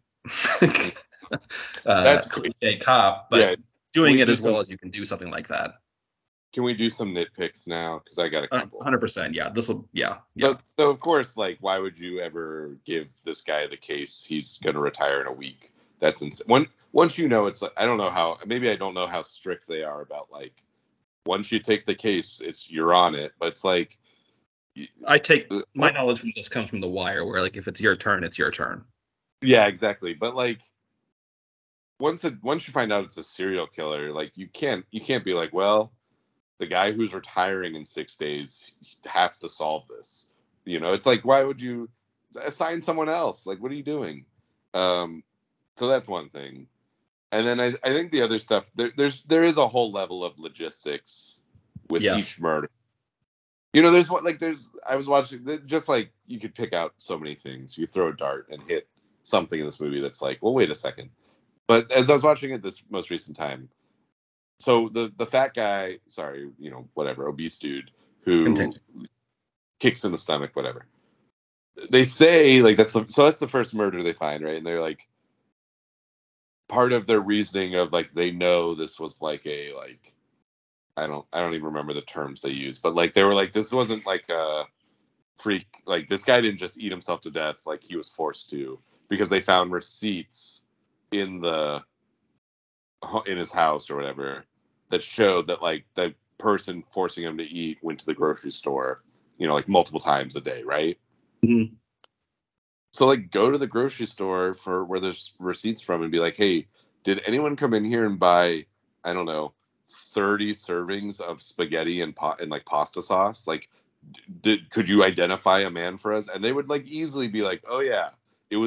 uh, That's great. cliche cop, but Yeah. Can doing we it do as some well as you can do something like that. can we do some nitpicks now? Because I got a one couple. hundred percent. Yeah, this will. Yeah, yeah, So, so of course, like, why would you ever give this guy the case he's going to retire in a week? That's insane. When, once you know, it's like, I don't know how, maybe I don't know how strict they are about like, once you take the case, it's you're on it. But it's like, I take my what? knowledge from this comes from The Wire, where like if it's your turn, it's your turn. Yeah, exactly. But like, once it, once you find out it's a serial killer, like you can't you can't be like, well, the guy who's retiring in six days has to solve this. You know, it's like, why would you assign someone else? Like, what are you doing? Um, so that's one thing. And then I, I think the other stuff there, there's there is a whole level of logistics with each Yes. murder. You know, there's what like there's I was watching just like you could pick out so many things. You throw a dart and hit something in this movie that's like, well, wait a second. But as I was watching it this most recent time, so the the fat guy, sorry, you know, whatever, obese dude who Continue. kicks in the stomach, whatever. They say like that's the so that's the first murder they find, right? And they're like part of their reasoning of like they know this was like a like I don't I don't even remember the terms they used, but like they were like this wasn't like a freak like this guy didn't just eat himself to death like he was forced to because they found receipts in the in his house or whatever that showed that like the person forcing him to eat went to the grocery store, you know, like multiple times a day, right? Mhm. So like go to the grocery store for where there's receipts from and be like, hey, did anyone come in here and buy, I don't know, thirty servings of spaghetti and pot and like pasta sauce? Like did could you identify a man for us? And they would like easily be like, oh yeah, it was this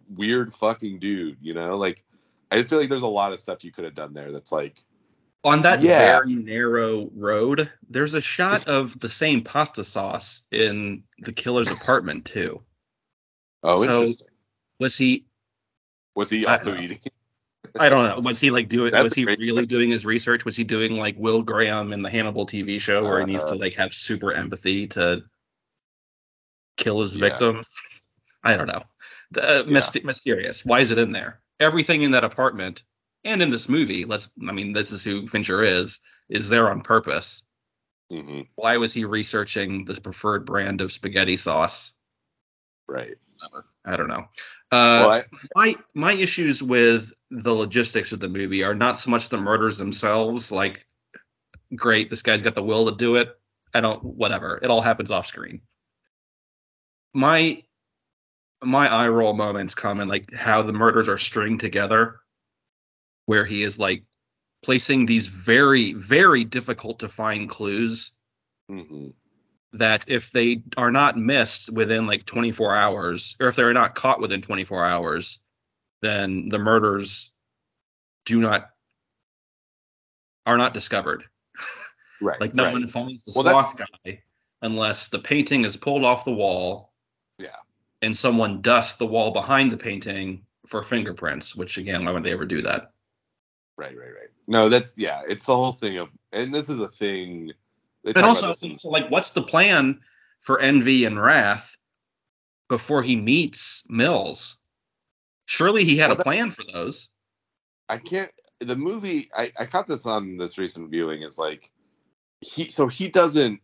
weird fucking dude, you know? Like, I just feel like there's a lot of stuff you could have done there that's like, On that yeah. very narrow road, there's a shot of the same pasta sauce in the killer's apartment too. Oh, So interesting. was he? Was he I don't also know. eating? I don't know. Was he like doing? That's Was a he great really question. doing his research? Was he doing like Will Graham in the Hannibal T V show, where he needs Uh, to like have super empathy to kill his yeah, victims? I don't know. The, yeah. myst- mysterious. Why is it in there? Everything in that apartment and in this movie. Let's. I mean, this is who Fincher is. Is there on purpose? Hmm. Why was he researching the preferred brand of spaghetti sauce? Right. I don't know. Uh, Well, I, my my issues with the logistics of the movie are not so much the murders themselves. Like, great, this guy's got the will to do it. I don't. Whatever. It all happens off screen. My my eye roll moments come in like how the murders are stringed together, where he is like placing these very very difficult to find clues hmm that if they are not missed within like twenty-four hours, or if they're not caught within twenty-four hours, then the murders do not are not discovered. right, Like no right. one finds the Well, sloth that's guy unless the painting is pulled off the wall yeah. and someone dusts the wall behind the painting for fingerprints, which again, why would they ever do that? Right, right, right. No, that's yeah. It's the whole thing of, and this is a thing they And talk about also, this in. also like what's the plan for Envy and Wrath before he meets Mills? Surely he had a Well, that, plan for those. I can't. The movie I I caught this on this recent viewing is like he so he doesn't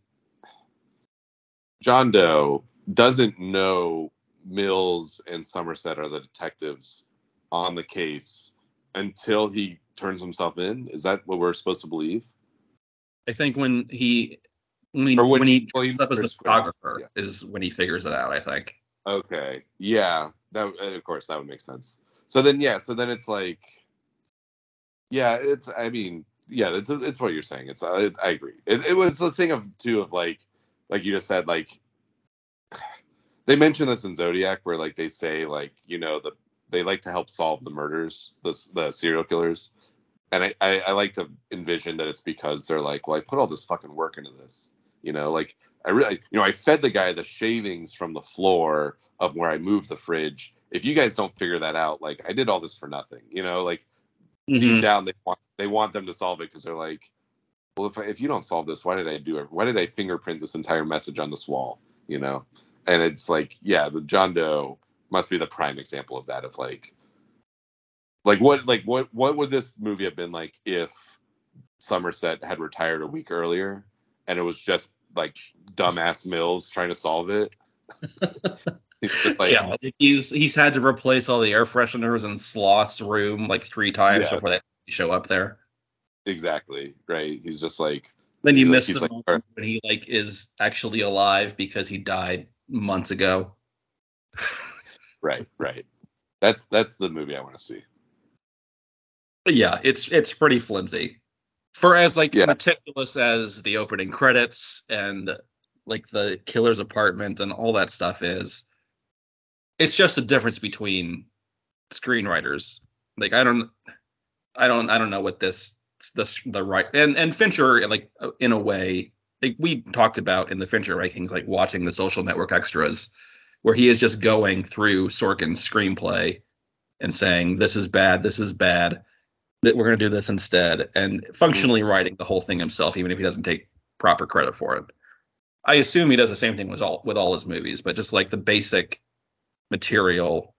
John Doe doesn't know Mills and Somerset are the detectives on the case until he turns himself in. Is that what we're supposed to believe? I think when he when he Or when when he he well, he dresses up as the first went, photographer yeah. is when he figures it out, I think. Okay. Yeah. That of course that would make sense. So then yeah, so then it's like yeah, it's I mean, yeah, it's it's what you're saying. It's I, I agree. It, it was the thing of too of like like you just said like they mention this in Zodiac where like they say like you know the they like to help solve the murders the the serial killers and I, I I like to envision that it's because they're like well I put all this fucking work into this you know like I really you know I fed the guy the shavings from the floor of where I moved the fridge if you guys don't figure that out like I did all this for nothing you know like deep Hmm. down they want they want them to solve it because they're like well if I, if you don't solve this why did I do it why did I fingerprint this entire message on this wall you know and it's like yeah the John Doe must be the prime example of that of like like what like what what would this movie have been like if Somerset had retired a week earlier and it was just like dumbass Mills trying to solve it. He's just like Yeah, like he's he's had to replace all the air fresheners in Sloth's room like three times yeah before they show up there. exactly right he's just like Then you like miss he's the like all right, moment when he like is actually alive because he died months ago. right right that's that's the movie I want to see. But yeah, it's it's pretty flimsy. For as like Yeah. meticulous as the opening credits and like the killer's apartment and all that stuff is, it's just a difference between screenwriters. Like I don't I don't I don't know what this this the right and and Fincher like in a way like we talked about in the Fincher rankings like watching the Social Network extras where he is just going through Sorkin's screenplay and saying this is bad, this is bad, that we're going to do this instead, and Mm, functionally writing the whole thing himself, even if he doesn't take proper credit for it. I assume he does the same thing with all with all his movies, but just like the basic material,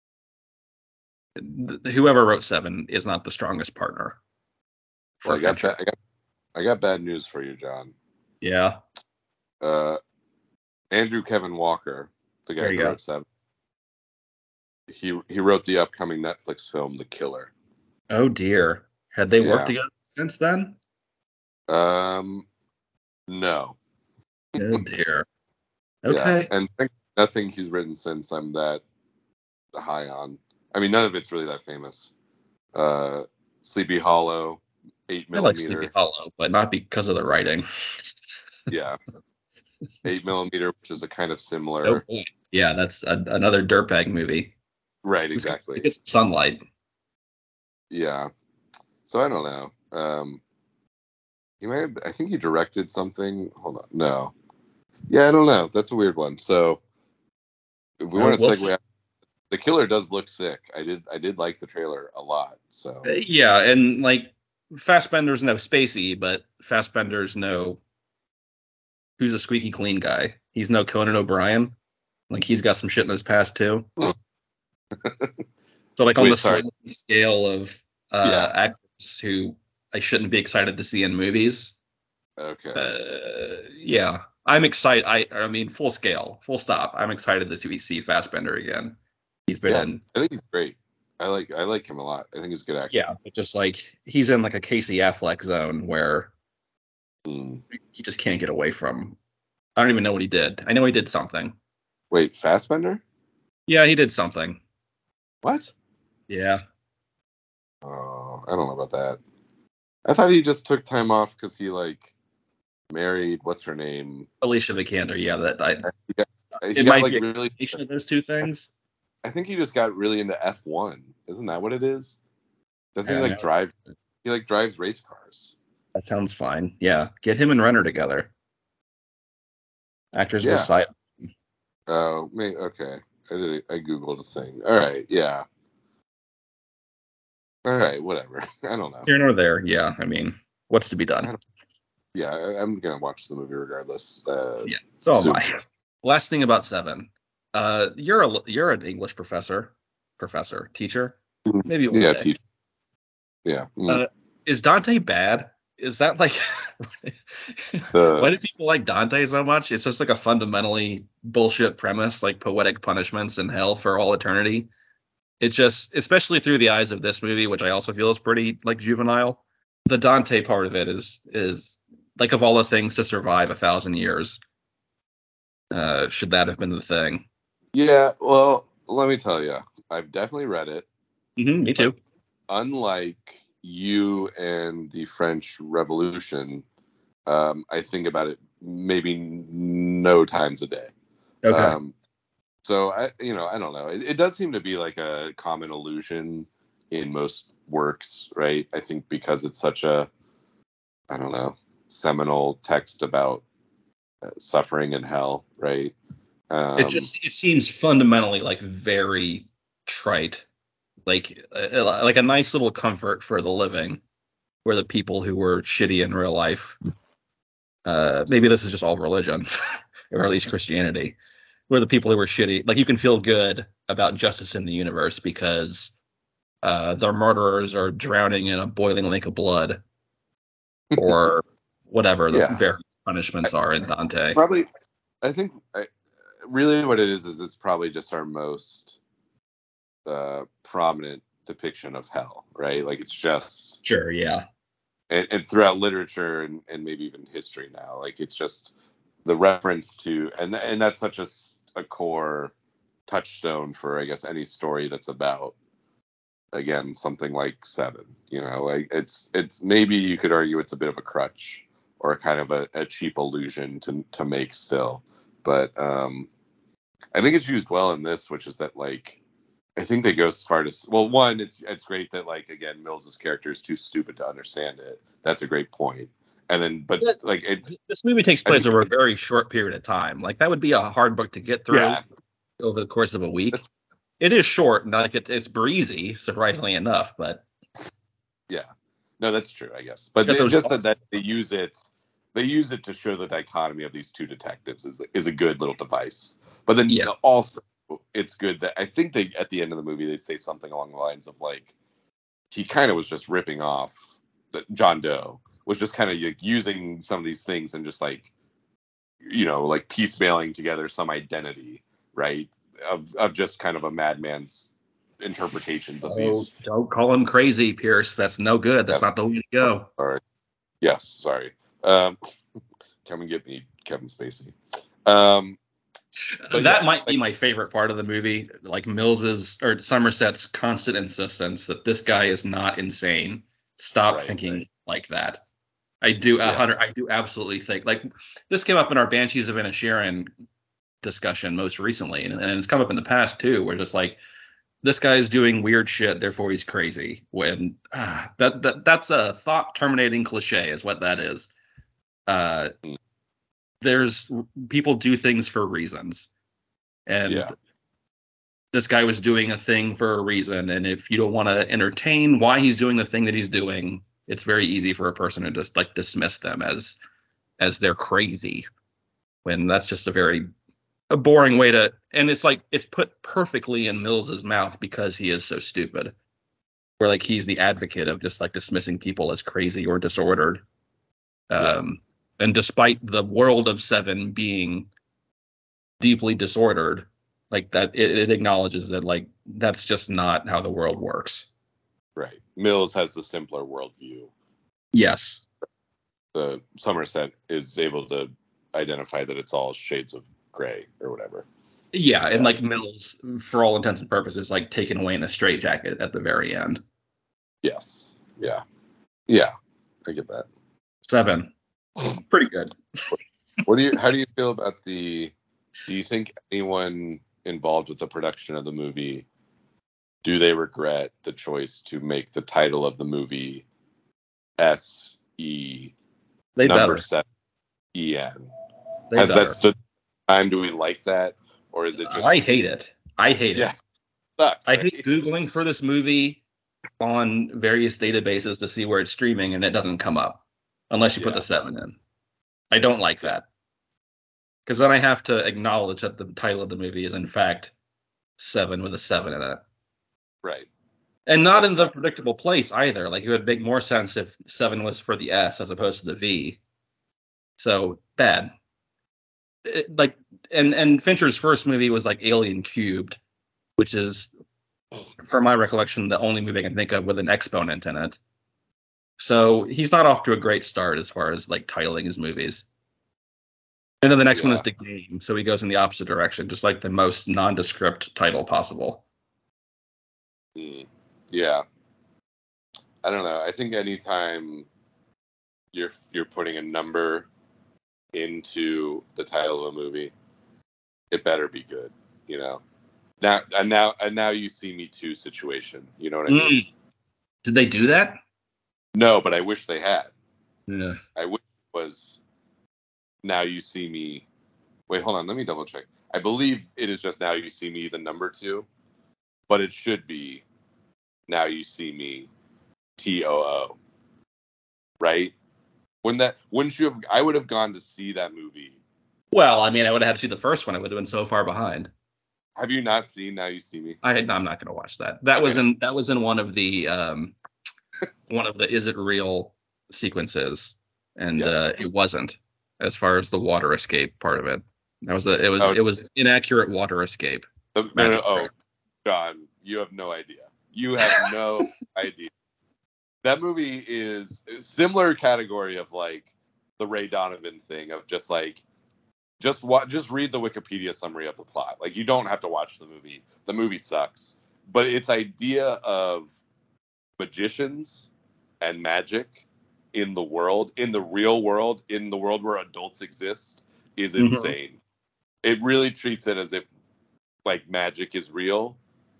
th- whoever wrote Seven is not the strongest partner well for I got Fincher. that I got I got bad news for you John. Yeah, uh Andrew Kevin Walker the there guy you who go. wrote Seven he he wrote the upcoming Netflix film The Killer. Oh dear, had they worked Yeah. together since then? Um. No. Oh dear. Yeah. Okay. And nothing he's written since I'm that high on. I mean, none of it's really that famous. Uh, Sleepy Hollow, eight I like Sleepy millimeter. Hollow, but not because of the writing. Yeah, eight millimeter, which is a kind of Oh similar. boy. Yeah, that's a, another dirtbag movie. Right, Let's get, exactly. get some sunlight. Yeah. So I don't know. Um, he might have, I think he directed something. Hold on. No. Yeah, I don't know. That's a weird one. So if we Uh, want to we'll segue see. out, the killer does look sick. I did I did like the trailer a lot. So Uh, Yeah, and like Fassbender's no Spacey, but Fassbender's no who's a squeaky clean guy. He's no Conan O'Brien. Like he's got some shit in his past too. So like on the wait, sorry. sliding scale of uh, Yeah. actors who I shouldn't be excited to see in movies. Okay. Uh, yeah, I'm excited. I I mean, full scale, full stop. I'm excited to see, see Fassbender again. He's been Yeah. in, I think he's great. I like I like him a lot. I think he's a good actor. yeah, but just like he's in like a Casey Affleck zone where Hmm. he just can't get away from. I don't even know what he did. I know he did something. Wait, Fassbender? Yeah, he did something. What? Yeah, Oh, I don't know about that. I thought he just took time off because he like married what's her name. Alicia Vikander. Yeah, that I. He got, he It got might like be a really. combination of those two things. I think he just got really into F one. Isn't that what it is? Doesn't I he don't like know. drive? He like drives race cars. That sounds fine. Yeah, get him and Renner together. Actors Yeah. decide. Oh, may okay. I did. I googled a thing. All right. Yeah. All right. Whatever. I don't know. Here nor there. Yeah, I mean, what's to be I done? don't, yeah, I, I'm gonna watch the movie regardless. Uh, Yeah, so am soon. I. Last thing about Seven. Uh, you're a you're an English professor, professor, teacher, maybe one Yeah. day. Teach. Yeah. Mm. Uh, is Dante bad? Is that like The why do people like Dante so much? It's just like a fundamentally bullshit premise, like poetic punishments in hell for all eternity. It just, especially through the eyes of this movie, which I also feel is pretty like juvenile. The Dante part of it is is like of all the things to survive a thousand years, uh, should that have been the thing? yeah. Well, let me tell you, I've definitely read it, Hmm, me but too. unlike you and the French Revolution, um, I think about it maybe no times a day. Okay. Um, so I, you know, I don't know. It, it does seem to be like a common illusion in most works, right? I think because it's such a, I don't know, seminal text about uh, suffering and hell, right? It Um, just it seems fundamentally like very trite, like uh, like a nice little comfort for the living, where the people who were shitty in real life, uh, maybe this is just all religion, or at least Christianity, where the people who were shitty, like you can feel good about justice in the universe because uh, their murderers are drowning in a boiling lake of blood, or whatever the yeah, various I, punishments are in Dante. probably. I think I, really what it is is it's probably just our most uh, prominent depiction of hell, right? Like it's just Sure, yeah. and, and throughout literature and, and maybe even history now, like it's just the reference to and and that's such a, a core touchstone for I guess any story that's about again something like Seven. You know, like it's it's maybe you could argue it's a bit of a crutch or kind of a, a cheap illusion to to make still, but um, I think it's used well in this, which is that like I think they go as far as well. One, it's it's great that like again Mills's character is too stupid to understand it. That's a great point. And then, but But like it, this movie takes I place think over a very short period of time. Like that would be a hard book to get through yeah, over the course of a week. that's It is short, not like it, it's breezy, surprisingly enough, but yeah, no, that's true, I guess. it's But got they, those just that bars. that they use it, they use it to show the dichotomy of these two detectives is is a good little device. But then Yeah. also, it's good that I think they at the end of the movie they say something along the lines of like he kind of was just ripping off that John Doe was just kind of like using some of these things and just like you know like piecemailing together some identity right of of just kind of a madman's interpretations of Oh, these don't call him crazy, Pierce. That's no good. That's yes not the way to go. sorry yes sorry um come and get me Kevin Spacey um but yeah That might be like my favorite part of the movie, like Mills's or Somerset's constant insistence that this guy is not insane. Stop right thinking like that. I do a yeah hundred. I do absolutely think like this came up in our Banshees of Inisherin discussion most recently, and, and it's come up in the past too, where just like this guy's doing weird shit, therefore he's crazy. When ah, that that that's a thought terminating cliche, is what that is. Uh, there's people do things for reasons, and Yeah. this guy was doing a thing for a reason. And if you don't want to entertain why he's doing the thing that he's doing, it's very easy for a person to just like dismiss them as as they're crazy, when that's just a very a boring way to. And it's like it's put perfectly in Mills's mouth because he is so stupid. Where like he's the advocate of just like dismissing people as crazy or disordered. Yeah. Um, and despite the world of Seven being deeply disordered, like that, it, it acknowledges that like that's just not how the world works. Right. Mills has the simpler worldview. Yes. The Somerset is able to identify that it's all shades of gray or whatever. Yeah, and Yeah. like Mills, for all intents and purposes, like taken away in a straitjacket at the very end. Yes. Yeah. Yeah. I get that. Seven, pretty good. What do you? How do you feel about the? Do you think anyone involved with the production of the movie, do they regret the choice to make the title of the movie S E They number better. seven E N? They Has that better. stood time? Do we like that, or is it I just? hate it. I hate it. Yes, sucks, I hate right? Googling for this movie on various databases to see where it's streaming, and it doesn't come up unless you put the Yeah, seven in. I don't like yeah, that, because then I have to acknowledge that the title of the movie is in fact Seven with a seven in it, right. and not in That's the not predictable place either. Like it would make more sense if seven was for the S as opposed to the V. So bad. It, like and and Fincher's first movie was like Alien Cubed, which is, from my recollection, the only movie I can think of with an exponent in it. So he's not off to a great start as far as like titling his movies. And then the next one is yeah. The Game, so he goes in the opposite direction, just like the most nondescript title possible. Mm, yeah. I don't know. I think anytime you're you're putting a number into the title of a movie, it better be good. You know. Now and now and now you see me too situation. You know what I mean? Mm. Did they do that? No, but I wish they had. Yeah. I wish it was now you see me. Wait, hold on. Let me double check. I believe it is just now you see me the number two, but it should be now you see me T O O. Right? Wouldn't that? Wouldn't you have? I would have gone to see that movie. Well, I mean, I would have had to see the first one. I would have been so far behind. Have you not seen Now You See Me? I, I'm not going to watch that. That was Okay. in that was in one of the um, one of the Is It Real sequences, and uh, Yes. it wasn't, as far as the water escape part of it. That was a it was Oh it was inaccurate water escape no, no, no. magic Oh, trick. John, you have no idea. You have no idea. That movie is a similar category of like the Ray Donovan thing of just like just wa- just read the Wikipedia summary of the plot. Like you don't have to watch the movie. The movie sucks, but its idea of magicians and magic in the world, in the real world, in the world where adults exist, is Mm-hmm. insane. It really treats it as if like magic is real.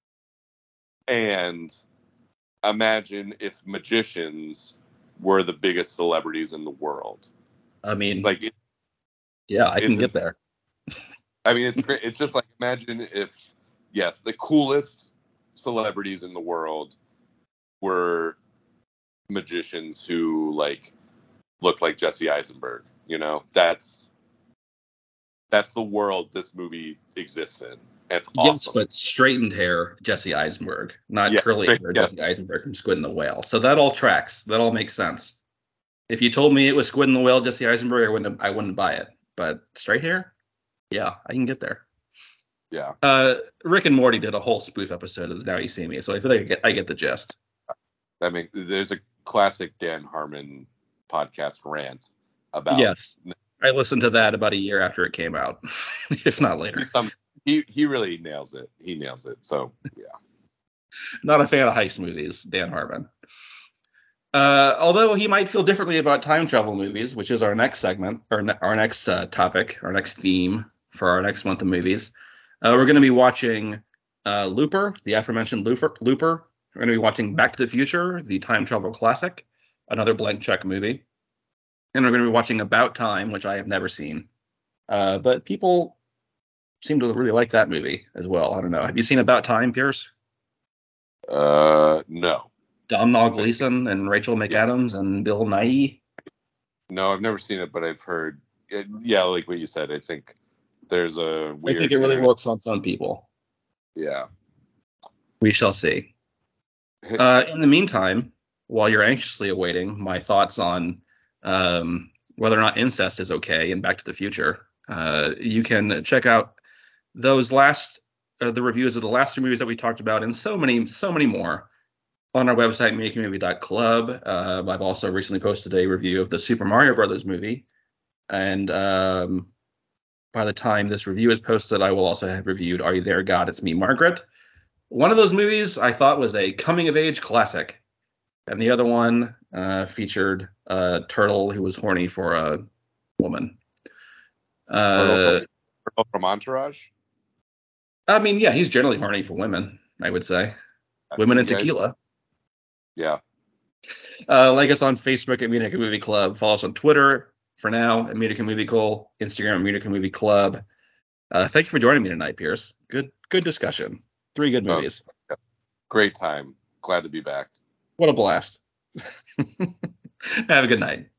And imagine if magicians were the biggest celebrities in the world. I mean, Like it, yeah, I can it's get there. I mean, it's great. It's just like imagine if, yes, the coolest celebrities in the world were magicians who like looked like Jesse Eisenberg. You know, that's that's the world this movie exists in. It's Yes, awesome. but straightened hair, Jesse Eisenberg, not Yeah, curly hair, yes, Jesse Eisenberg from Squid and the Whale. So that all tracks. That all makes sense. If you told me it was Squid and the Whale, Jesse Eisenberg, I wouldn't. I wouldn't buy it. But straight hair, yeah, I can get there. yeah. Uh, Rick and Morty did a whole spoof episode of Now You See Me, so I feel like I get, I get the gist. I mean, there's a classic Dan Harmon podcast rant about Yes, I listened to that about a year after it came out, if not later. he's some he he really nails it. He nails it. So yeah. Not a fan of heist movies, Dan Harmon. Uh, although he might feel differently about time travel movies, which is our next segment, or ne- our next uh, topic, our next theme for our next month of movies. Uh, we're going to be watching uh, Looper, the aforementioned Looper. Looper. We're going to be watching Back to the Future, the time travel classic, another blank check movie, and we're going to be watching About Time, which I have never seen. Uh, but people seem to really like that movie as well. I don't know. Have you seen About Time, Pierce? Uh, no. Domhnall Gleeson and Rachel Yeah. McAdams and Bill Nighy. No, I've never seen it, but I've heard. It, yeah, like what you said. I think there's a I think weird it really internet. works on some people. Yeah. We shall see. Uh, in the meantime, while you're anxiously awaiting my thoughts on um, whether or not incest is okay in Back to the Future, uh, you can check out those last uh, the reviews of the last two movies that we talked about, and so many, so many more on our website, making movie dot club. Uh, I've also recently posted a review of the Super Mario Brothers movie, and um, by the time this review is posted, I will also have reviewed Are You There, God? It's Me, Margaret. One of those movies I thought was a coming of age classic, and the other one uh, featured a turtle who was horny for a woman. Turtle from Uh, Turtle from Entourage. I mean, yeah, he's generally horny for women, I would say. Women and You guys, tequila. yeah. Uh, like us on Facebook at Munich Movie Club. Follow us on Twitter for now at Munich Movie Club. Instagram at Munich Movie Club. Uh, thank you for joining me tonight, Pierce. Good, good discussion. Three good Oh, movies. yeah. Great time. Glad to be back. What a blast. Have a good night.